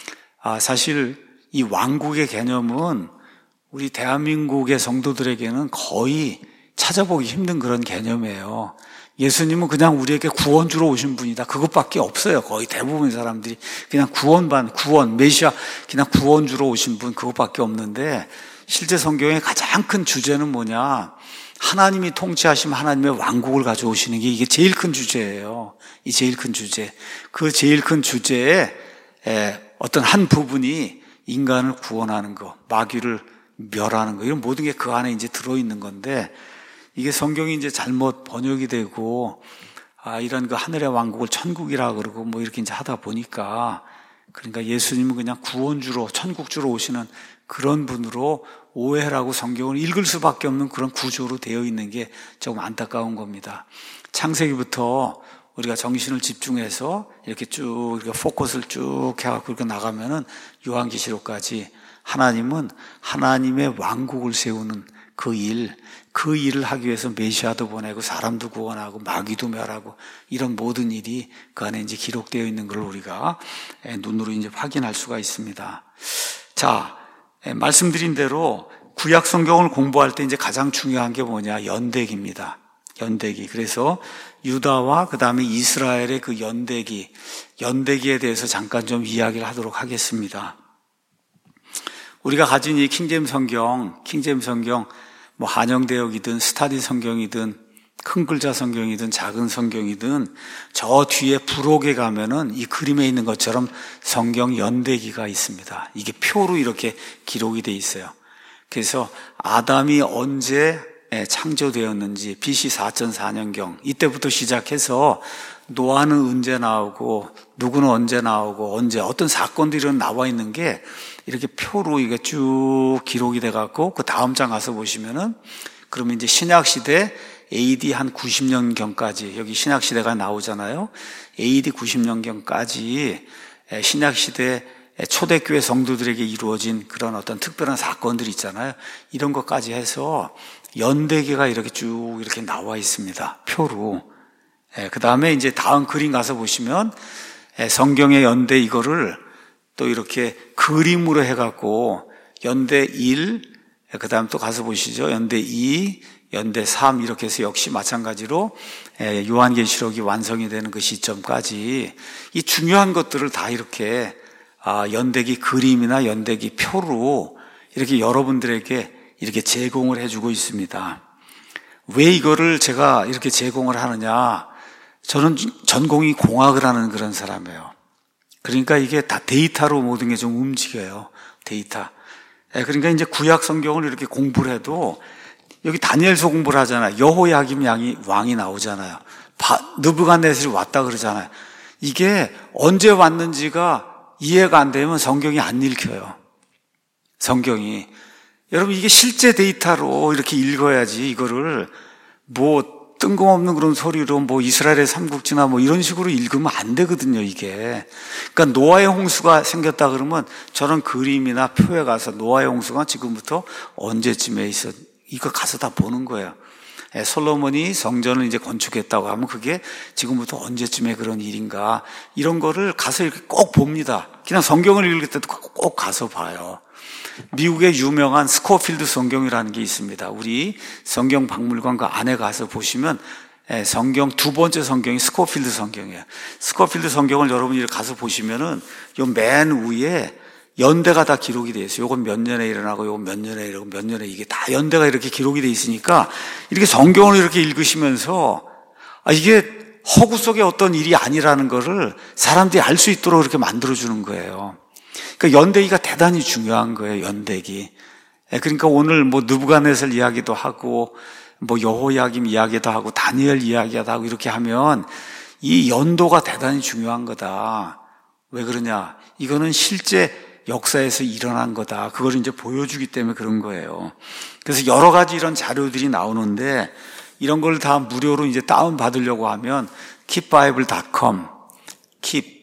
사실 이 왕국의 개념은 우리 대한민국의 성도들에게는 거의 찾아보기 힘든 그런 개념이에요. 예수님은 그냥 우리에게 구원 주러 오신 분이다. 그것밖에 없어요. 거의 대부분 사람들이 그냥 구원, 메시아, 그냥 구원 주러 오신 분, 그것밖에 없는데, 실제 성경의 가장 큰 주제는 뭐냐? 하나님이 통치하시면 하나님의 왕국을 가져오시는 게 이게 제일 큰 주제예요. 이 제일 큰 주제. 그 제일 큰 주제에 어떤 한 부분이 인간을 구원하는 거, 마귀를 멸하는 거, 이런 모든 게 그 안에 이제 들어있는 건데, 이게 성경이 이제 잘못 번역이 되고, 이런 그 하늘의 왕국을 천국이라 그러고 뭐 이렇게 이제 하다 보니까, 그러니까 예수님은 그냥 구원 주러, 천국 주러 오시는 그런 분으로 오해라고 성경을 읽을 수밖에 없는 그런 구조로 되어 있는 게 조금 안타까운 겁니다. 창세기부터 우리가 정신을 집중해서 이렇게 쭉 이렇게 포커스를 쭉 해갖고 이렇게 나가면은 요한계시록까지 하나님은 하나님의 왕국을 세우는 그 일을 하기 위해서 메시아도 보내고 사람도 구원하고 마귀도 멸하고 이런 모든 일이 그 안에 이제 기록되어 있는 걸 우리가 눈으로 이제 확인할 수가 있습니다. 자, 말씀드린 대로 구약 성경을 공부할 때 이제 가장 중요한 게 뭐냐? 연대기입니다. 연대기. 그래서 유다와 그 다음에 이스라엘의 그 연대기에 대해서 잠깐 좀 이야기를 하도록 하겠습니다. 우리가 가진 이 킹제임스 성경, 뭐 한영대역이든 스타디 성경이든 큰 글자 성경이든 작은 성경이든 저 뒤에 부록에 가면은 이 그림에 있는 것처럼 성경 연대기가 있습니다. 이게 표로 이렇게 기록이 돼 있어요. 그래서 아담이 언제 창조되었는지 BC 4004년경 이때부터 시작해서 노아는 언제 나오고 누구는 언제 나오고 언제 어떤 사건들이 나와 있는 게 이렇게 표로 이게 쭉 기록이 돼 갖고 그 다음 장 가서 보시면은 그러면 이제 신약 시대 AD 한 90년경까지 여기 신약 시대가 나오잖아요. AD 90년경까지 신약 시대 초대교회 성도들에게 이루어진 그런 어떤 특별한 사건들이 있잖아요. 이런 것까지 해서 연대기가 이렇게 쭉 이렇게 나와 있습니다. 표로. 그 다음에 이제 다음 그림 가서 보시면 성경의 연대 이거를 또 이렇게 그림으로 해갖고 연대 1, 그 다음 또 가서 보시죠. 연대 2, 연대 3 이렇게 해서 역시 마찬가지로 요한계시록이 완성이 되는 그 시점까지 이 중요한 것들을 다 이렇게 연대기 그림이나 연대기 표로 이렇게 여러분들에게 이렇게 제공을 해주고 있습니다. 왜 이거를 제가 이렇게 제공을 하느냐? 저는 전공이 공학을 하는 그런 사람이에요. 그러니까 이게 다 데이터로 모든 게 좀 움직여요. 데이터. 그러니까 이제 구약 성경을 이렇게 공부를 해도 여기 다니엘서 공부를 하잖아요. 여호야김 왕이 나오잖아요. 느부갓네살이 왔다 그러잖아요. 이게 언제 왔는지가 이해가 안 되면 성경이 안 읽혀요. 성경이. 여러분 이게 실제 데이터로 이렇게 읽어야지 이거를 뭐 뜬금없는 그런 소리로 뭐 이스라엘의 삼국지나 뭐 이런 식으로 읽으면 안 되거든요, 이게. 그러니까 노아의 홍수가 생겼다 그러면 저런 그림이나 표에 가서 노아의 홍수가 지금부터 언제쯤에 있어 이거 가서 다 보는 거예요. 솔로몬이 성전을 이제 건축했다고 하면 그게 지금부터 언제쯤에 그런 일인가 이런 거를 가서 이렇게 꼭 봅니다. 그냥 성경을 읽을 때도 꼭 가서 봐요. 미국의 유명한 스코필드 성경이라는 게 있습니다. 우리 성경 박물관 그 안에 가서 보시면 성경 두 번째 성경이 스코필드 성경이에요. 스코필드 성경을 여러분이 가서 보시면은 요 맨 위에 연대가 다 기록이 되어 있어요. 요건 몇 년에 일어나고 요건 몇 년에 일어나고 몇 년에 이게 다 연대가 이렇게 기록이 되어 있으니까 이렇게 성경을 이렇게 읽으시면서 이게 허구 속의 어떤 일이 아니라는 거를 사람들이 알 수 있도록 이렇게 만들어주는 거예요. 그러니까 연대기가 대단히 중요한 거예요, 연대기. 그러니까 오늘 뭐 느부갓네살 이야기도 하고 뭐 여호야김 이야기도 하고 다니엘 이야기도 하고 이렇게 하면 이 연도가 대단히 중요한 거다. 왜 그러냐? 이거는 실제 역사에서 일어난 거다. 그걸 이제 보여주기 때문에 그런 거예요. 그래서 여러 가지 이런 자료들이 나오는데 이런 걸 다 무료로 이제 다운 받으려고 하면 keepbible.com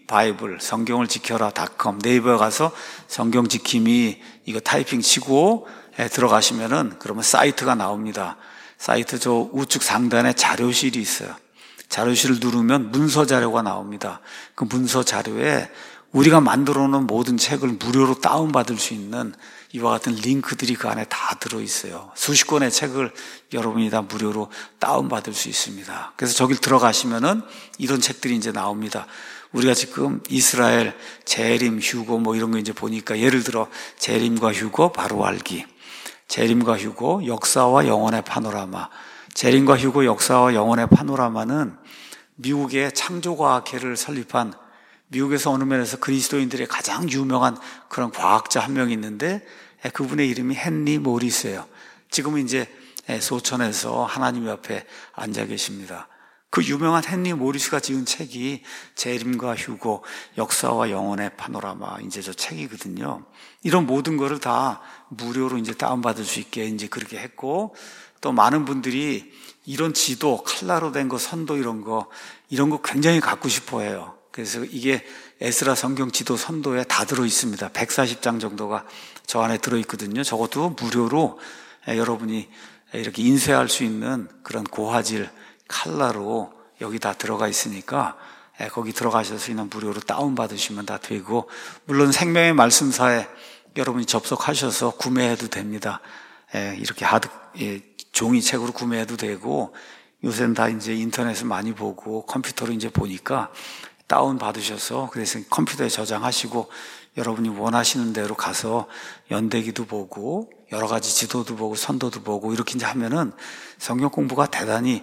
바이블 성경을 지켜라.com 네이버에 가서 성경 지킴이 이거 타이핑 치고 들어가시면은 그러면 사이트가 나옵니다. 사이트 저 우측 상단에 자료실이 있어요. 자료실을 누르면 문서 자료가 나옵니다. 그 문서 자료에 우리가 만들어 놓은 모든 책을 무료로 다운받을 수 있는 이와 같은 링크들이 그 안에 다 들어있어요. 수십 권의 책을 여러분이 다 무료로 다운받을 수 있습니다. 그래서 저길 들어가시면은 이런 책들이 이제 나옵니다. 우리가 지금 이스라엘, 재림, 휴거 뭐 이런 거 이제 보니까 예를 들어 재림과 휴거 바로 알기, 재림과 휴거 역사와 영혼의 파노라마, 재림과 휴거 역사와 영혼의 파노라마는 미국의 창조과학회를 설립한 미국에서 어느 면에서 그리스도인들의 가장 유명한 그런 과학자 한 명이 있는데 그분의 이름이 헨리 모리스예요. 지금은 이제 소천에서 하나님 옆에 앉아 계십니다. 그 유명한 헨리 모리스가 지은 책이 재림과 휴거, 역사와 영혼의 파노라마 이제 저 책이거든요. 이런 모든 거를 다 무료로 이제 다운받을 수 있게 이제 그렇게 했고, 또 많은 분들이 이런 지도, 칼라로 된 거, 선도 이런 거 굉장히 갖고 싶어 해요. 그래서 이게 에스라 성경 지도 선도에 다 들어 있습니다. 140장 정도가 저 안에 들어 있거든요. 저것도 무료로 여러분이 이렇게 인쇄할 수 있는 그런 고화질 칼라로 여기 다 들어가 있으니까 거기 들어가셔서 그냥 무료로 다운받으시면 다 되고, 물론 생명의 말씀사에 여러분이 접속하셔서 구매해도 됩니다. 이렇게 종이책으로 구매해도 되고, 요새는 다 이제 인터넷을 많이 보고 컴퓨터로 이제 보니까 다운 받으셔서 그래서 컴퓨터에 저장하시고 여러분이 원하시는 대로 가서 연대기도 보고 여러 가지 지도도 보고 선도도 보고 이렇게 이제 하면은 성경 공부가 대단히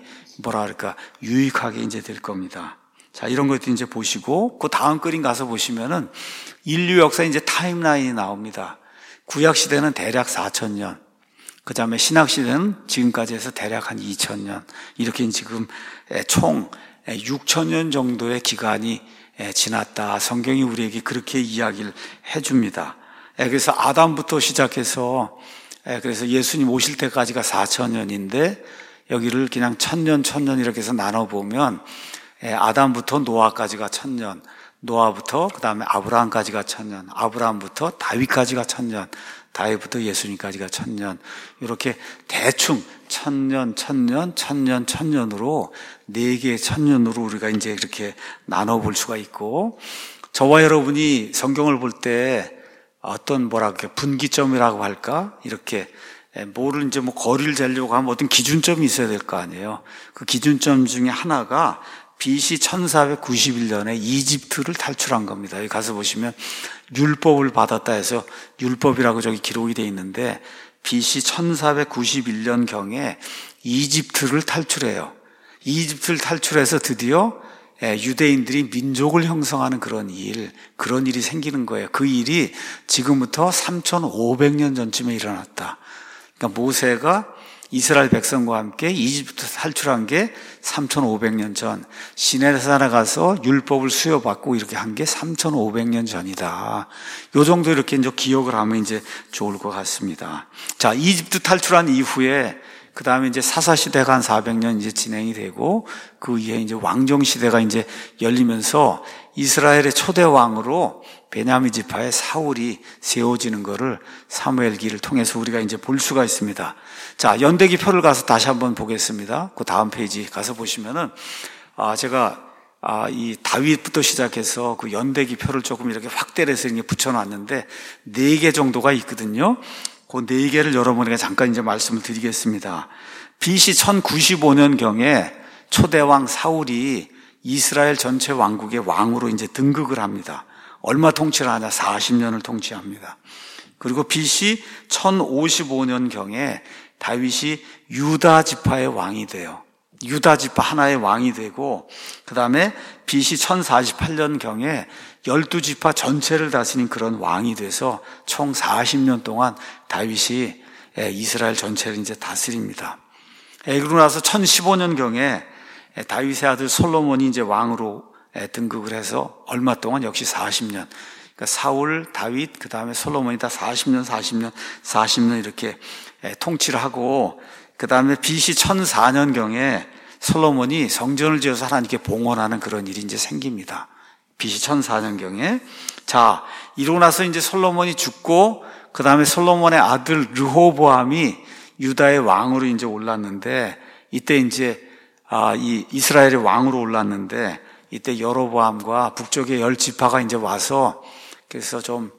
유익하게 이제 될 겁니다. 자, 이런 것도 이제 보시고 그 다음 그림 가서 보시면은 인류 역사 이제 타임라인이 나옵니다. 구약 시대는 대략 4,000년. 그 다음에 신학 시대는 지금까지 해서 대략 한 2,000년. 이렇게 지금 총 6,000년 정도의 기간이 지났다. 성경이 우리에게 그렇게 이야기를 해줍니다. 그래서 아담부터 시작해서 그래서 예수님 오실 때까지가 4,000년인데 여기를 그냥 1,000년 이렇게 해서 나눠보면 아담부터 노아까지가 1,000년, 노아부터 그 다음에 아브라함까지가 1,000년, 아브라함부터 다윗까지가 1,000년, 다윗부터 예수님까지가 1,000년, 이렇게 대충 1,000년으로 4개의 1,000년으로 우리가 이제 이렇게 나눠볼 수가 있고, 저와 여러분이 성경을 볼 때 어떤 분기점이라고 할까? 이렇게 뭐를 이제 거리를 재려고 하면 어떤 기준점이 있어야 될 거 아니에요. 그 기준점 중에 하나가 BC 1491년에 이집트를 탈출한 겁니다. 여기 가서 보시면 율법을 받았다 해서 율법이라고 저기 기록이 되어 있는데 BC 1491년경에 이집트를 탈출해요. 이집트를 탈출해서 드디어 유대인들이 민족을 형성하는 그런 일이 생기는 거예요. 그 일이 지금부터 3,500년 전쯤에 일어났다. 그러니까 모세가 이스라엘 백성과 함께 이집트 탈출한 게 3,500년 전, 시내산에 가서 율법을 수여받고 이렇게 한 게 3,500년 전이다. 요 정도 이렇게 이제 기억을 하면 이제 좋을 것 같습니다. 자, 이집트 탈출한 이후에 그 다음에 이제 사사시대가 한 400년 이제 진행이 되고 그 이후에 이제 왕정시대가 이제 열리면서 이스라엘의 초대 왕으로 베냐민 지파의 사울이 세워지는 거를 사무엘기를 통해서 우리가 이제 볼 수가 있습니다. 자, 연대기 표를 가서 다시 한번 보겠습니다. 그 다음 페이지 가서 보시면은, 제가, 이 다윗부터 시작해서 그 연대기 표를 조금 이렇게 확대를 해서 이렇게 붙여놨는데, 4개 정도가 있거든요. 그 4개를 여러분에게 잠깐 이제 말씀을 드리겠습니다. BC 1095년경에 초대왕 사울이 이스라엘 전체 왕국의 왕으로 이제 등극을 합니다. 얼마 통치를 하냐? 40년을 통치합니다. 그리고 BC 1055년경에 다윗이 유다 지파의 왕이 돼요. 유다 지파 하나의 왕이 되고, 그 다음에 BC 1048년경에 12지파 전체를 다스린 그런 왕이 돼서 총 40년 동안 다윗이 이스라엘 전체를 이제 다스립니다. 그러고 나서 1015년경에 다윗의 아들 솔로몬이 이제 왕으로 등극을 해서 얼마 동안 역시 40년. 그러니까 사울, 다윗, 그 다음에 솔로몬이 다 40년 이렇게 통치를 하고, 그 다음에 BC 1004년경에 솔로몬이 성전을 지어서 하나님께 봉헌하는 그런 일이 이제 생깁니다. BC 1004년경에. 자, 이러고 나서 이제 솔로몬이 죽고, 그 다음에 솔로몬의 아들 르호보암이 유다의 왕으로 이제 올랐는데, 이때 이제, 이 이스라엘의 왕으로 올랐는데, 이때 여로보암과 북쪽의 10지파가 이제 와서, 그래서 좀,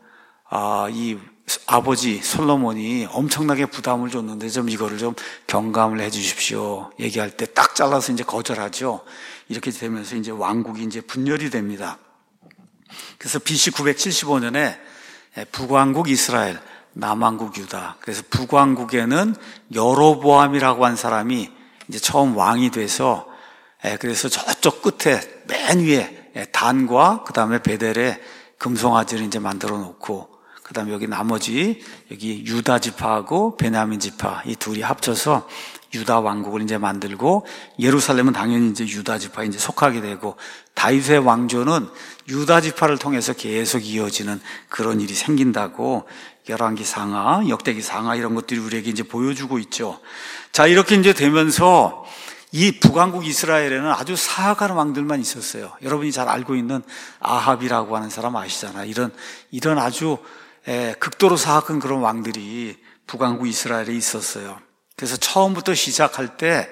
이 아버지 솔로몬이 엄청나게 부담을 줬는데 좀 이거를 좀 경감을 해 주십시오. 얘기할 때 딱 잘라서 이제 거절하죠. 이렇게 되면서 이제 왕국이 이제 분열이 됩니다. 그래서 BC 975년에 북왕국 이스라엘, 남왕국 유다. 그래서 북왕국에는 여로보암이라고 한 사람이 이제 처음 왕이 돼서, 그래서 저쪽 끝에 맨 위에 단과 그 다음에 베델에 금송아지를 이제 만들어 놓고, 그 다음에 여기 나머지, 여기 유다 지파하고 베냐민 지파, 이 둘이 합쳐서 유다 왕국을 이제 만들고, 예루살렘은 당연히 이제 유다 지파에 이제 속하게 되고, 다윗의 왕조는 유다 지파를 통해서 계속 이어지는 그런 일이 생긴다고 열왕기 상하, 역대기 상하 이런 것들이 우리에게 이제 보여주고 있죠. 자, 이렇게 이제 되면서 이 북왕국 이스라엘에는 아주 사악한 왕들만 있었어요. 여러분이 잘 알고 있는 아합이라고 하는 사람 아시잖아요. 이런 아주 극도로 사악한 그런 왕들이 북왕국 이스라엘에 있었어요. 그래서 처음부터 시작할 때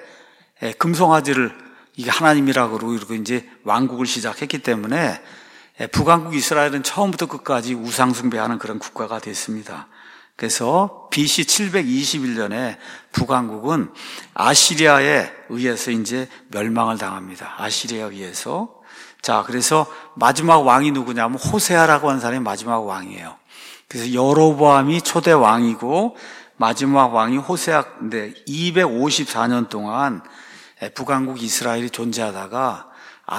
금송아지를 이게 하나님이라고 그러고 이제 왕국을 시작했기 때문에 북왕국 이스라엘은 처음부터 끝까지 우상 숭배하는 그런 국가가 됐습니다. 그래서 BC 721년에 북왕국은 아시리아에 의해서 이제 멸망을 당합니다. 아시리아에 의해서. 자, 그래서 마지막 왕이 누구냐면 호세아라고 하는 사람이 마지막 왕이에요. 그래서 여로보암이 초대 왕이고 마지막 왕이 호세아인데 254년 동안 북왕국 이스라엘이 존재하다가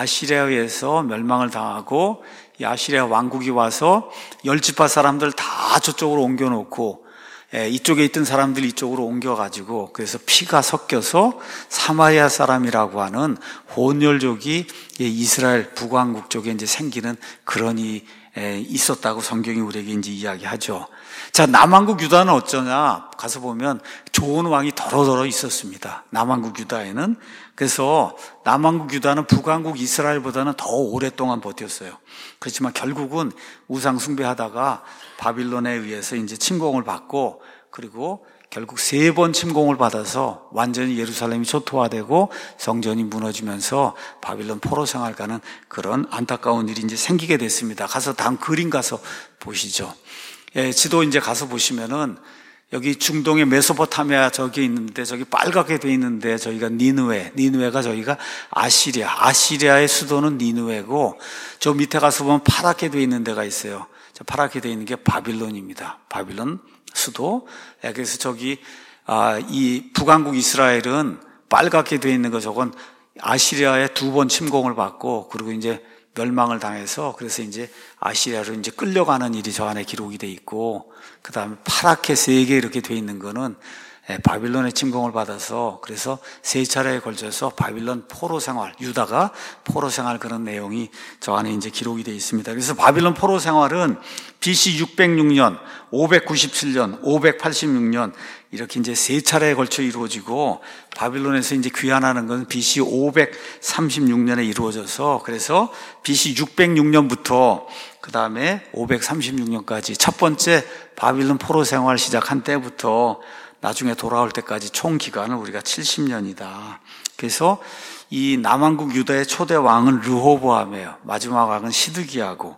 아시리아에서 멸망을 당하고 이 아시리아 왕국이 와서 10지파 사람들 다 저쪽으로 옮겨놓고 이쪽에 있던 사람들 이쪽으로 옮겨가지고 그래서 피가 섞여서 사마리아 사람이라고 하는 혼혈족이 이스라엘 북왕국 쪽에 이제 생기는 그런 일이 있었다고 성경이 우리에게 이제 이야기하죠. 자, 남왕국 유다는 어쩌냐? 가서 보면 좋은 왕이 더러더러 있었습니다. 남왕국 유다에는. 그래서 남왕국 유다는 북왕국 이스라엘보다는 더 오랫동안 버텼어요. 그렇지만 결국은 우상 숭배하다가 바빌론에 의해서 이제 침공을 받고 그리고 결국 3번 침공을 받아서 완전히 예루살렘이 초토화되고 성전이 무너지면서 바빌론 포로 생활 가는 그런 안타까운 일이 이제 생기게 됐습니다. 가서 다음 그림 가서 보시죠. 지도 이제 가서 보시면은 여기 중동의 메소포타미아 저기 있는데 저기 빨갛게 돼 있는데 저기가 니느웨가 저기가 아시리아의 수도는 니느웨고 저 밑에 가서 보면 파랗게 돼 있는 데가 있어요. 저 파랗게 돼 있는 게 바빌론입니다. 바빌론 수도. 그래서 저기 이 북왕국 이스라엘은 빨갛게 돼 있는 거 저건 아시리아의 2번 침공을 받고 그리고 이제 멸망을 당해서 그래서 이제 아시리아로 이제 끌려가는 일이 저 안에 기록이 돼 있고 그 다음에 파랗게 3개 이렇게 돼 있는 거는 바빌론의 침공을 받아서 그래서 3차례에 걸쳐서 바빌론 포로 생활, 유다가 포로 생활 그런 내용이 저 안에 이제 기록이 되어 있습니다. 그래서 바빌론 포로 생활은 BC 606년, 597년, 586년 이렇게 이제 3차례에 걸쳐 이루어지고 바빌론에서 이제 귀환하는 건 BC 536년에 이루어져서 그래서 BC 606년부터 그 다음에 536년까지 첫 번째 바빌론 포로 생활 시작한 때부터 나중에 돌아올 때까지 총 기간을 우리가 70년이다. 그래서 이 남왕국 유다의 초대 왕은 르호보암이에요. 마지막 왕은 시드기야고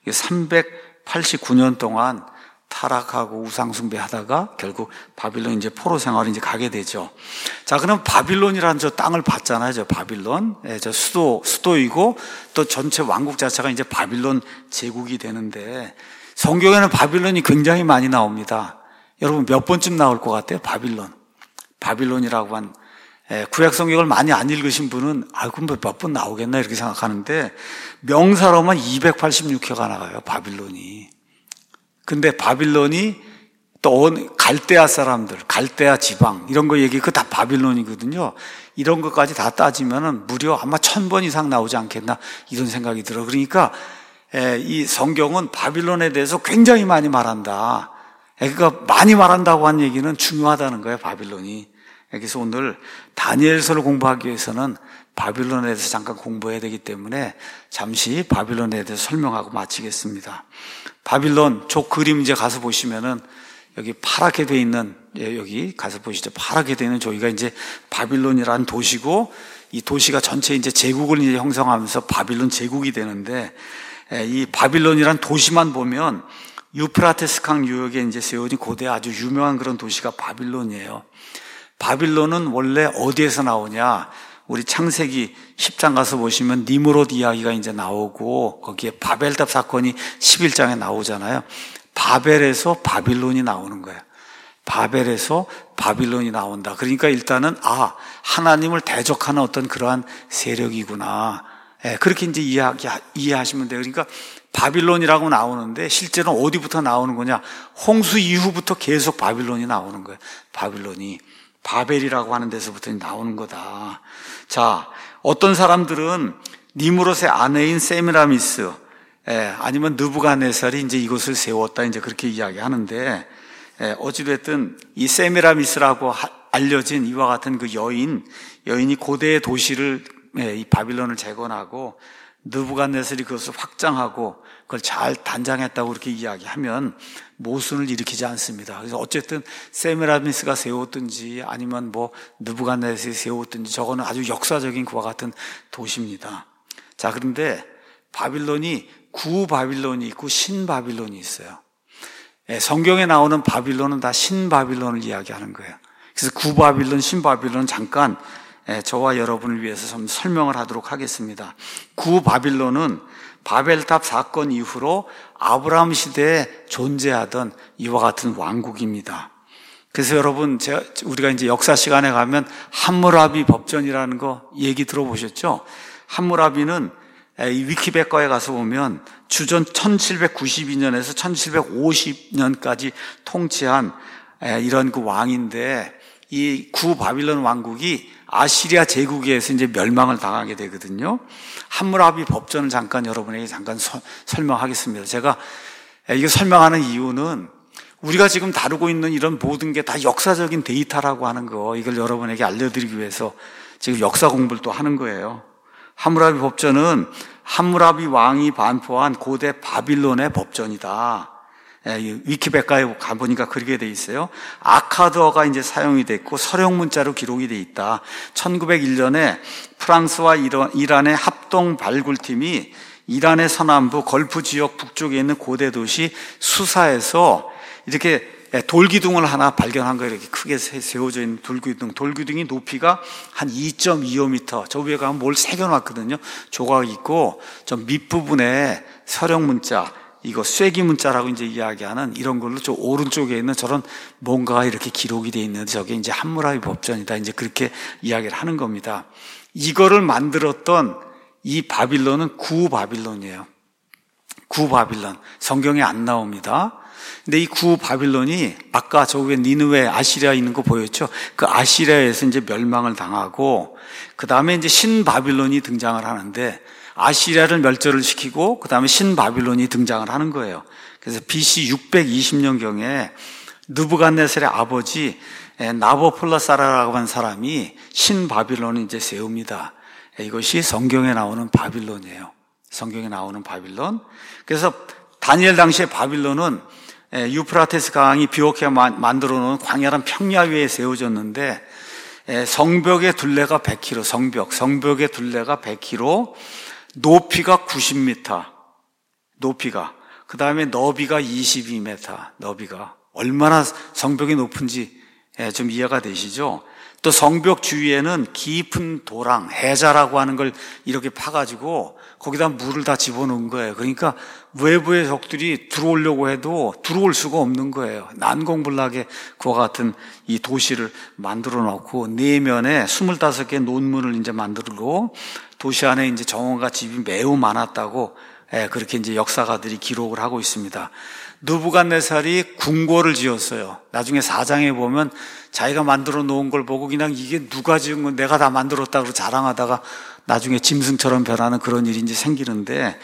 389년 동안 타락하고 우상숭배하다가 결국 바빌론 이제 포로 생활을 이제 가게 되죠. 자, 그럼 바빌론이라는 저 땅을 봤잖아요. 저 바빌론, 저 수도이고 또 전체 왕국 자체가 이제 바빌론 제국이 되는데 성경에는 바빌론이 굉장히 많이 나옵니다. 여러분 몇 번쯤 나올 것 같아요? 바빌론이라고 한 구약 성경을 많이 안 읽으신 분은 그럼 몇 번 나오겠나 이렇게 생각하는데 명사로만 286회가 나가요. 바빌론이. 근데 바빌론이 또 갈대아 사람들, 갈대아 지방 이런 거 얘기 그거 다 바빌론이거든요. 이런 것까지 다 따지면은 무려 아마 1000번 이상 나오지 않겠나 이런 생각이 들어. 그러니까 이 성경은 바빌론에 대해서 굉장히 많이 말한다. 그러니까 많이 말한다고 한 얘기는 중요하다는 거예요, 바빌론이. 그래서 오늘 다니엘서를 공부하기 위해서는 바빌론에 대해서 잠깐 공부해야 되기 때문에 잠시 바빌론에 대해서 설명하고 마치겠습니다. 바빌론 저 그림 이제 가서 보시면은 여기 파랗게 돼 있는, 여기 가서 보시죠. 파랗게 돼 있는 저기가 이제 바빌론이라는 도시고, 이 도시가 전체 이제 제국을 이제 형성하면서 바빌론 제국이 되는데, 이 바빌론이라는 도시만 보면 유프라테스 강 유역에 이제 세워진 고대 아주 유명한 그런 도시가 바빌론이에요. 바빌론은 원래 어디에서 나오냐? 우리 창세기 10장 가서 보시면 니므롯 이야기가 이제 나오고, 거기에 바벨탑 사건이 11장에 나오잖아요. 바벨에서 바빌론이 나오는 거예요. 바벨에서 바빌론이 나온다. 그러니까 일단은 하나님을 대적하는 어떤 그러한 세력이구나. 그렇게 이제 이해하시면 돼요. 그러니까 바빌론이라고 나오는데 실제로는 어디부터 나오는 거냐? 홍수 이후부터 계속 바빌론이 나오는 거예요. 바빌론이 바벨이라고 하는 데서부터 나오는 거다. 자, 어떤 사람들은 니므롯의 아내인 세미라미스, 아니면 느부갓네살이 이제 이것을 세웠다, 이제 그렇게 이야기하는데, 어찌됐든 이 세미라미스라고 알려진 이와 같은 그 여인이 고대의 도시를, 이 바빌론을 재건하고 느부갓네살이 그것을 확장하고 그걸 잘 단장했다고 그렇게 이야기하면 모순을 일으키지 않습니다. 그래서 어쨌든 세미라미스가 세웠든지 아니면 뭐 느부갓네살이 세웠든지 저거는 아주 역사적인 그와 같은 도시입니다. 자, 그런데 바빌론이 구바빌론이 있고 신바빌론이 있어요. 성경에 나오는 바빌론은 다 신바빌론을 이야기하는 거예요. 그래서 구바빌론, 신바빌론은 잠깐 저와 여러분을 위해서 좀 설명을 하도록 하겠습니다. 구바빌론은 바벨탑 사건 이후로 아브라함 시대에 존재하던 이와 같은 왕국입니다. 그래서 여러분, 우리가 이제 역사 시간에 가면 함무라비 법전이라는 거 얘기 들어보셨죠? 함무라비는 이 위키백과에 가서 보면 주전 1792년에서 1750년까지 통치한 이런 그 왕인데, 이 구바빌론 왕국이 아시리아 제국에 의해서 이제 멸망을 당하게 되거든요. 함무라비 법전을 잠깐 여러분에게 잠깐 설명하겠습니다. 제가 이거 설명하는 이유는 우리가 지금 다루고 있는 이런 모든 게 다 역사적인 데이터라고 하는 거, 이걸 여러분에게 알려드리기 위해서 지금 역사 공부를 또 하는 거예요. 함무라비 법전은 함무라비 왕이 반포한 고대 바빌론의 법전이다. 위키백과에 가보니까 그렇게 돼 있어요. 아카드어가 이제 사용이 됐고 서령 문자로 기록이 돼 있다. 1901년에 프랑스와 이란의 합동 발굴팀이 이란의 서남부 걸프 지역 북쪽에 있는 고대 도시 수사에서 이렇게 돌기둥을 하나 발견한 거예요. 이렇게 크게 세워져 있는 돌기둥이 높이가 한 2.25m. 저 위에 가면 뭘 새겨놨거든요. 조각이 있고, 저 밑부분에 서령 문자, 이거 쐐기 문자라고 이제 이야기하는 이런 걸로 저 오른쪽에 있는 저런 뭔가가 이렇게 기록이 돼 있는데 저게 이제 함무라비 법전이다. 이제 그렇게 이야기를 하는 겁니다. 이거를 만들었던 이 바빌론은 구바빌론이에요. 구바빌론. 성경에 안 나옵니다. 근데 이 구바빌론이 아까 저 위에 니느웨 아시리아 있는 거 보였죠? 그 아시리아에서 이제 멸망을 당하고, 그 다음에 이제 신바빌론이 등장을 하는데, 아시리아를 멸절을 시키고 그 다음에 신바빌론이 등장을 하는 거예요. 그래서 BC 620년경에 느부갓네살의 아버지 나보폴라사라라고 하는 사람이 신바빌론을 이제 세웁니다. 이것이 성경에 나오는 바빌론이에요. 성경에 나오는 바빌론. 그래서 다니엘 당시의 바빌론은 유프라테스 강이 비옥해 만들어 놓은 광야란 평야 위에 세워졌는데, 성벽의 둘레가 100km, 성벽의 둘레가 100km, 높이가 90m, 높이가. 그 다음에 너비가 22m, 너비가. 얼마나 성벽이 높은지 좀 이해가 되시죠? 또 성벽 주위에는 깊은 도랑, 해자라고 하는 걸 이렇게 파가지고 거기다 물을 다 집어넣은 거예요. 그러니까 외부의 적들이 들어오려고 해도 들어올 수가 없는 거예요. 난공불락의 그와 같은 이 도시를 만들어 놓고 내면에 25개 논문을 이제 만들고 도시 안에 이제 정원과 집이 매우 많았다고 그렇게 이제 역사가들이 기록을 하고 있습니다. 느부갓네살이 궁궐을 지었어요. 나중에 4장에 보면 자기가 만들어 놓은 걸 보고 그냥 이게 누가 지은 건 내가 다 만들었다고 자랑하다가 나중에 짐승처럼 변하는 그런 일이 이제 생기는데,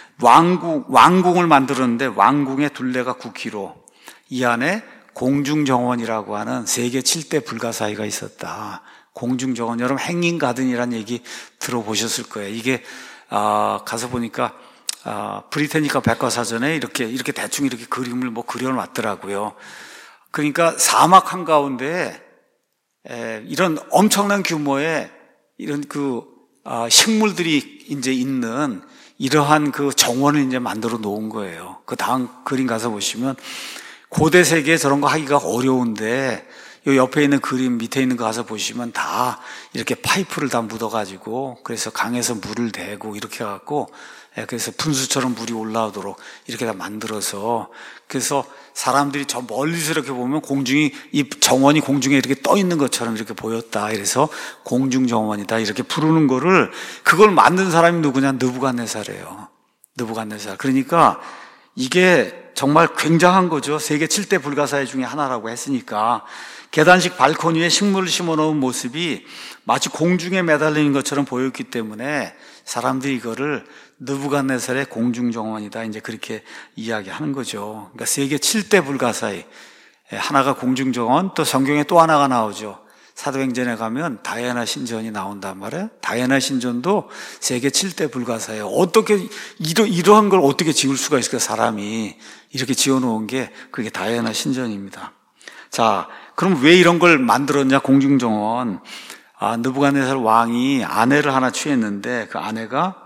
왕궁을 만들었는데 왕궁의 둘레가 9km, 이 안에 공중정원이라고 하는 세계 7대 불가사의가 있었다. 공중정원. 여러분 행인 가든이라는 얘기 들어보셨을 거예요. 이게 가서 보니까 브리테니카 백과사전에 이렇게 대충 이렇게 그림을 그려놨더라고요. 그러니까 사막 한가운데 이런 엄청난 규모의 이런 식물들이 이제 있는 이러한 그 정원을 이제 만들어 놓은 거예요. 그 다음 그림 가서 보시면 고대 세계에 저런 거 하기가 어려운데 요 옆에 있는 그림 밑에 있는 거 가서 보시면 다 이렇게 파이프를 다 묻어가지고 그래서 강에서 물을 대고 이렇게 해갖고 그래서 분수처럼 물이 올라오도록 이렇게 다 만들어서 그래서 사람들이 저 멀리서 이렇게 보면 이 정원이 공중에 이렇게 떠 있는 것처럼 이렇게 보였다. 그래서 공중정원이다. 이렇게 부르는 거를 그걸 만든 사람이 누구냐? 느부갓네살이에요. 느부갓네살. 그러니까 이게 정말 굉장한 거죠. 세계 7대 불가사의 중에 하나라고 했으니까 계단식 발코니에 식물을 심어놓은 모습이 마치 공중에 매달리는 것처럼 보였기 때문에 사람들이 이거를 느부갓네살의 공중정원이다 이제 그렇게 이야기하는 거죠. 그러니까 세계 7대 불가사의 하나가 공중정원, 또 성경에 또 하나가 나오죠. 사도행전에 가면 다이애나 신전이 나온단 말이에요. 다이애나 신전도 세계 7대 불가사예요. 어떻게 이러한 걸 어떻게 지을 수가 있을까? 사람이 이렇게 지어놓은 게 그게 다이애나 신전입니다. 자, 그럼 왜 이런 걸 만들었냐? 공중정원. 느부갓네살 왕이 아내를 하나 취했는데 그 아내가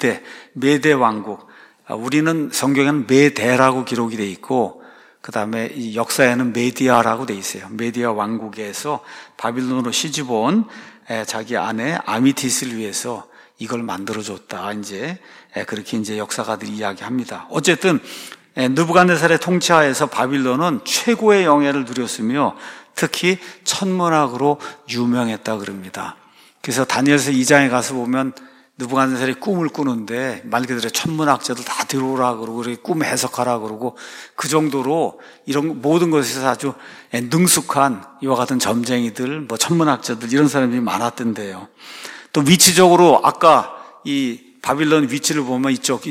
메대 왕국. 우리는 성경에는 메대라고 기록이 돼 있고 그 다음에 이 역사에는 메디아라고 돼 있어요. 메디아 왕국에서 바빌론으로 시집온 자기 아내 아미티스를 위해서 이걸 만들어줬다. 이제 그렇게 이제 역사가들이 이야기합니다. 어쨌든 느부갓네살의 통치하에서 바빌론은 최고의 영예를 누렸으며 특히 천문학으로 유명했다 그럽니다. 그래서 다니엘서 2장에 가서 보면 느부갓네살이 꿈을 꾸는데 말 그대로 천문학자들 다 들어오라 그러고 꿈 해석하라 그러고 그 정도로 이런 모든 것에서 아주 능숙한 이와 같은 점쟁이들, 천문학자들 이런 사람들이 많았던데요. 또 위치적으로 아까 이 바빌론 위치를 보면 이쪽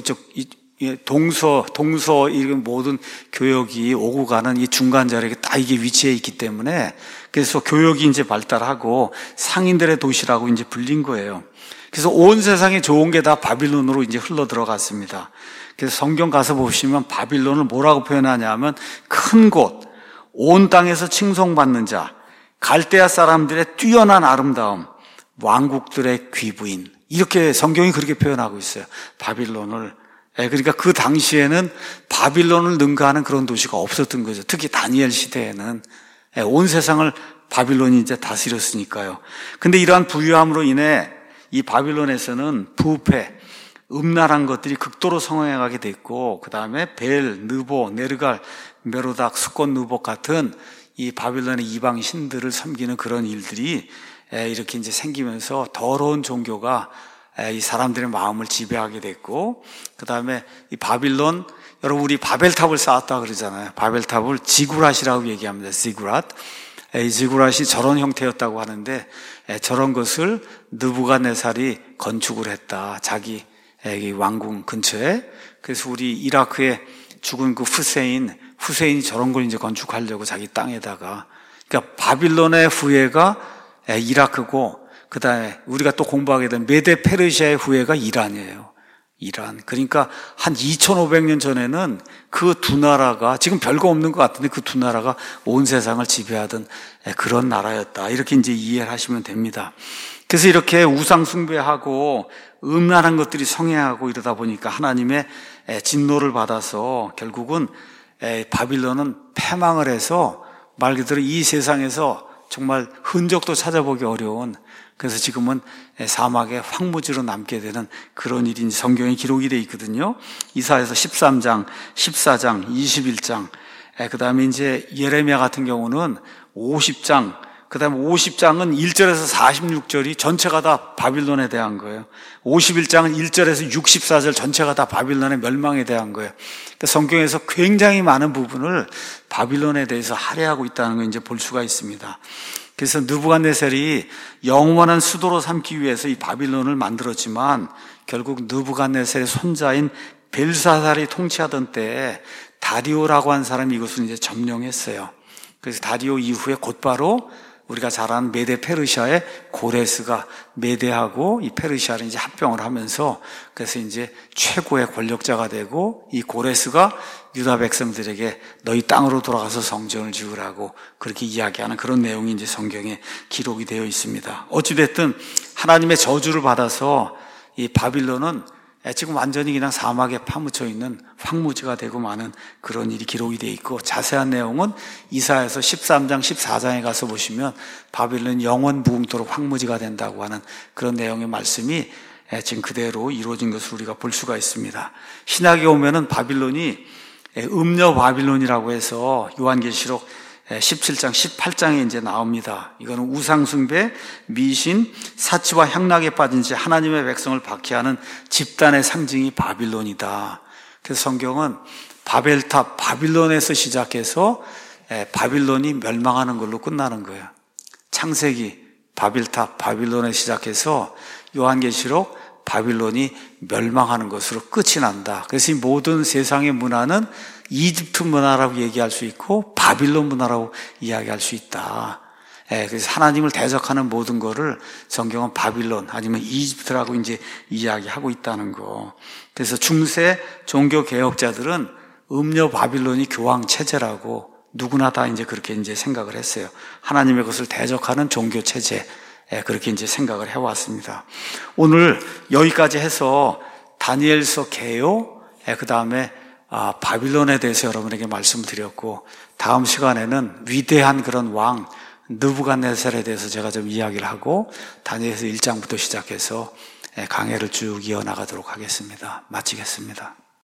동서 이런 모든 교역이 오고 가는 이 중간 자리에 딱 이게 위치해 있기 때문에 그래서 교역이 이제 발달하고 상인들의 도시라고 이제 불린 거예요. 그래서 온 세상에 좋은 게 다 바빌론으로 이제 흘러 들어갔습니다. 그래서 성경 가서 보시면 바빌론을 뭐라고 표현하냐면 큰 곳, 온 땅에서 칭송받는 자, 갈대아 사람들의 뛰어난 아름다움, 왕국들의 귀부인. 이렇게 성경이 그렇게 표현하고 있어요. 바빌론을. 그러니까 그 당시에는 바빌론을 능가하는 그런 도시가 없었던 거죠. 특히 다니엘 시대에는 온 세상을 바빌론이 이제 다스렸으니까요. 근데 이러한 부유함으로 인해 이 바빌론에서는 부패, 음란한 것들이 극도로 성행하게 됐고, 그 다음에 벨, 느보, 네르갈, 메로닥, 수꽃, 누복 같은 이 바빌론의 이방 신들을 섬기는 그런 일들이 이렇게 이제 생기면서 더러운 종교가 이 사람들의 마음을 지배하게 됐고, 그 다음에 이 바빌론, 여러분 우리 바벨탑을 쌓았다 그러잖아요. 바벨탑을 지구랏이라고 얘기합니다. 지구랏. 이 지구랏이 저런 형태였다고 하는데 저런 것을 느부갓네살이 건축을 했다. 자기 왕궁 근처에. 그래서 우리 이라크에 죽은 그 후세인이 저런 걸 이제 건축하려고 자기 땅에다가. 그러니까 바빌론의 후예가 이라크고 그 다음에 우리가 또 공부하게 된 메데 페르시아의 후예가 이란이에요. 이란. 그러니까 한 2500년 전에는 그 두 나라가 지금 별거 없는 것 같은데 그 두 나라가 온 세상을 지배하던 그런 나라였다. 이렇게 이제 이해를 하시면 됩니다. 그래서 이렇게 우상 숭배하고 음란한 것들이 성행하고 이러다 보니까 하나님의 진노를 받아서 결국은 바빌론은 패망을 해서 말 그대로 이 세상에서 정말 흔적도 찾아보기 어려운 그래서 지금은 사막에 황무지로 남게 되는 그런 일이 성경에 기록이 되어 있거든요. 이사야서 13장, 14장, 21장, 그 다음에 이제 예레미야 같은 경우는 50장, 그 다음에 50장은 1절에서 46절이 전체가 다 바빌론에 대한 거예요. 51장은 1절에서 64절 전체가 다 바빌론의 멸망에 대한 거예요. 그러니까 성경에서 굉장히 많은 부분을 바빌론에 대해서 할애하고 있다는 걸 이제 볼 수가 있습니다. 그래서 느부갓네살이 영원한 수도로 삼기 위해서 이 바빌론을 만들었지만 결국 느부갓네살의 손자인 벨사살이 통치하던 때에 다리오라고 한 사람이 이것을 이제 점령했어요. 그래서 다리오 이후에 곧바로 우리가 잘 아는 메데 페르시아의 고레스가 메데하고 이 페르시아를 이제 합병을 하면서 그래서 이제 최고의 권력자가 되고 이 고레스가 유다 백성들에게 너희 땅으로 돌아가서 성전을 지으라고 그렇게 이야기하는 그런 내용이 이제 성경에 기록이 되어 있습니다. 어찌됐든 하나님의 저주를 받아서 이 바빌론은 지금 완전히 그냥 사막에 파묻혀 있는 황무지가 되고 마는 그런 일이 기록이 되어 있고, 자세한 내용은 이사야서 13장 14장에 가서 보시면 바빌론이 영원 무궁토록 황무지가 된다고 하는 그런 내용의 말씀이 지금 그대로 이루어진 것을 우리가 볼 수가 있습니다. 신약에 오면은 바빌론이 음녀 바빌론이라고 해서 요한계시록 17장, 18장에 이제 나옵니다. 이거는 우상숭배, 미신, 사치와 향락에 빠진 채 하나님의 백성을 박해하는 집단의 상징이 바빌론이다. 그래서 성경은 바벨탑, 바빌론에서 시작해서 바빌론이 멸망하는 걸로 끝나는 거예요. 창세기, 바벨탑, 바빌론에 시작해서 요한계시록, 바빌론이 멸망하는 것으로 끝이 난다. 그래서 이 모든 세상의 문화는 이집트 문화라고 얘기할 수 있고 바빌론 문화라고 이야기할 수 있다. 그래서 하나님을 대적하는 모든 거를 성경은 바빌론 아니면 이집트라고 이제 이야기하고 있다는 거. 그래서 중세 종교 개혁자들은 음녀 바빌론이 교황 체제라고 누구나 다 이제 그렇게 이제 생각을 했어요. 하나님의 것을 대적하는 종교 체제. 그렇게 이제 생각을 해왔습니다. 오늘 여기까지 해서 다니엘서 개요, 그 다음에 바빌론에 대해서 여러분에게 말씀드렸고, 다음 시간에는 위대한 그런 왕 느부갓네살에 대해서 제가 좀 이야기를 하고 다니엘서 1장부터 시작해서 강해를 쭉 이어나가도록 하겠습니다. 마치겠습니다.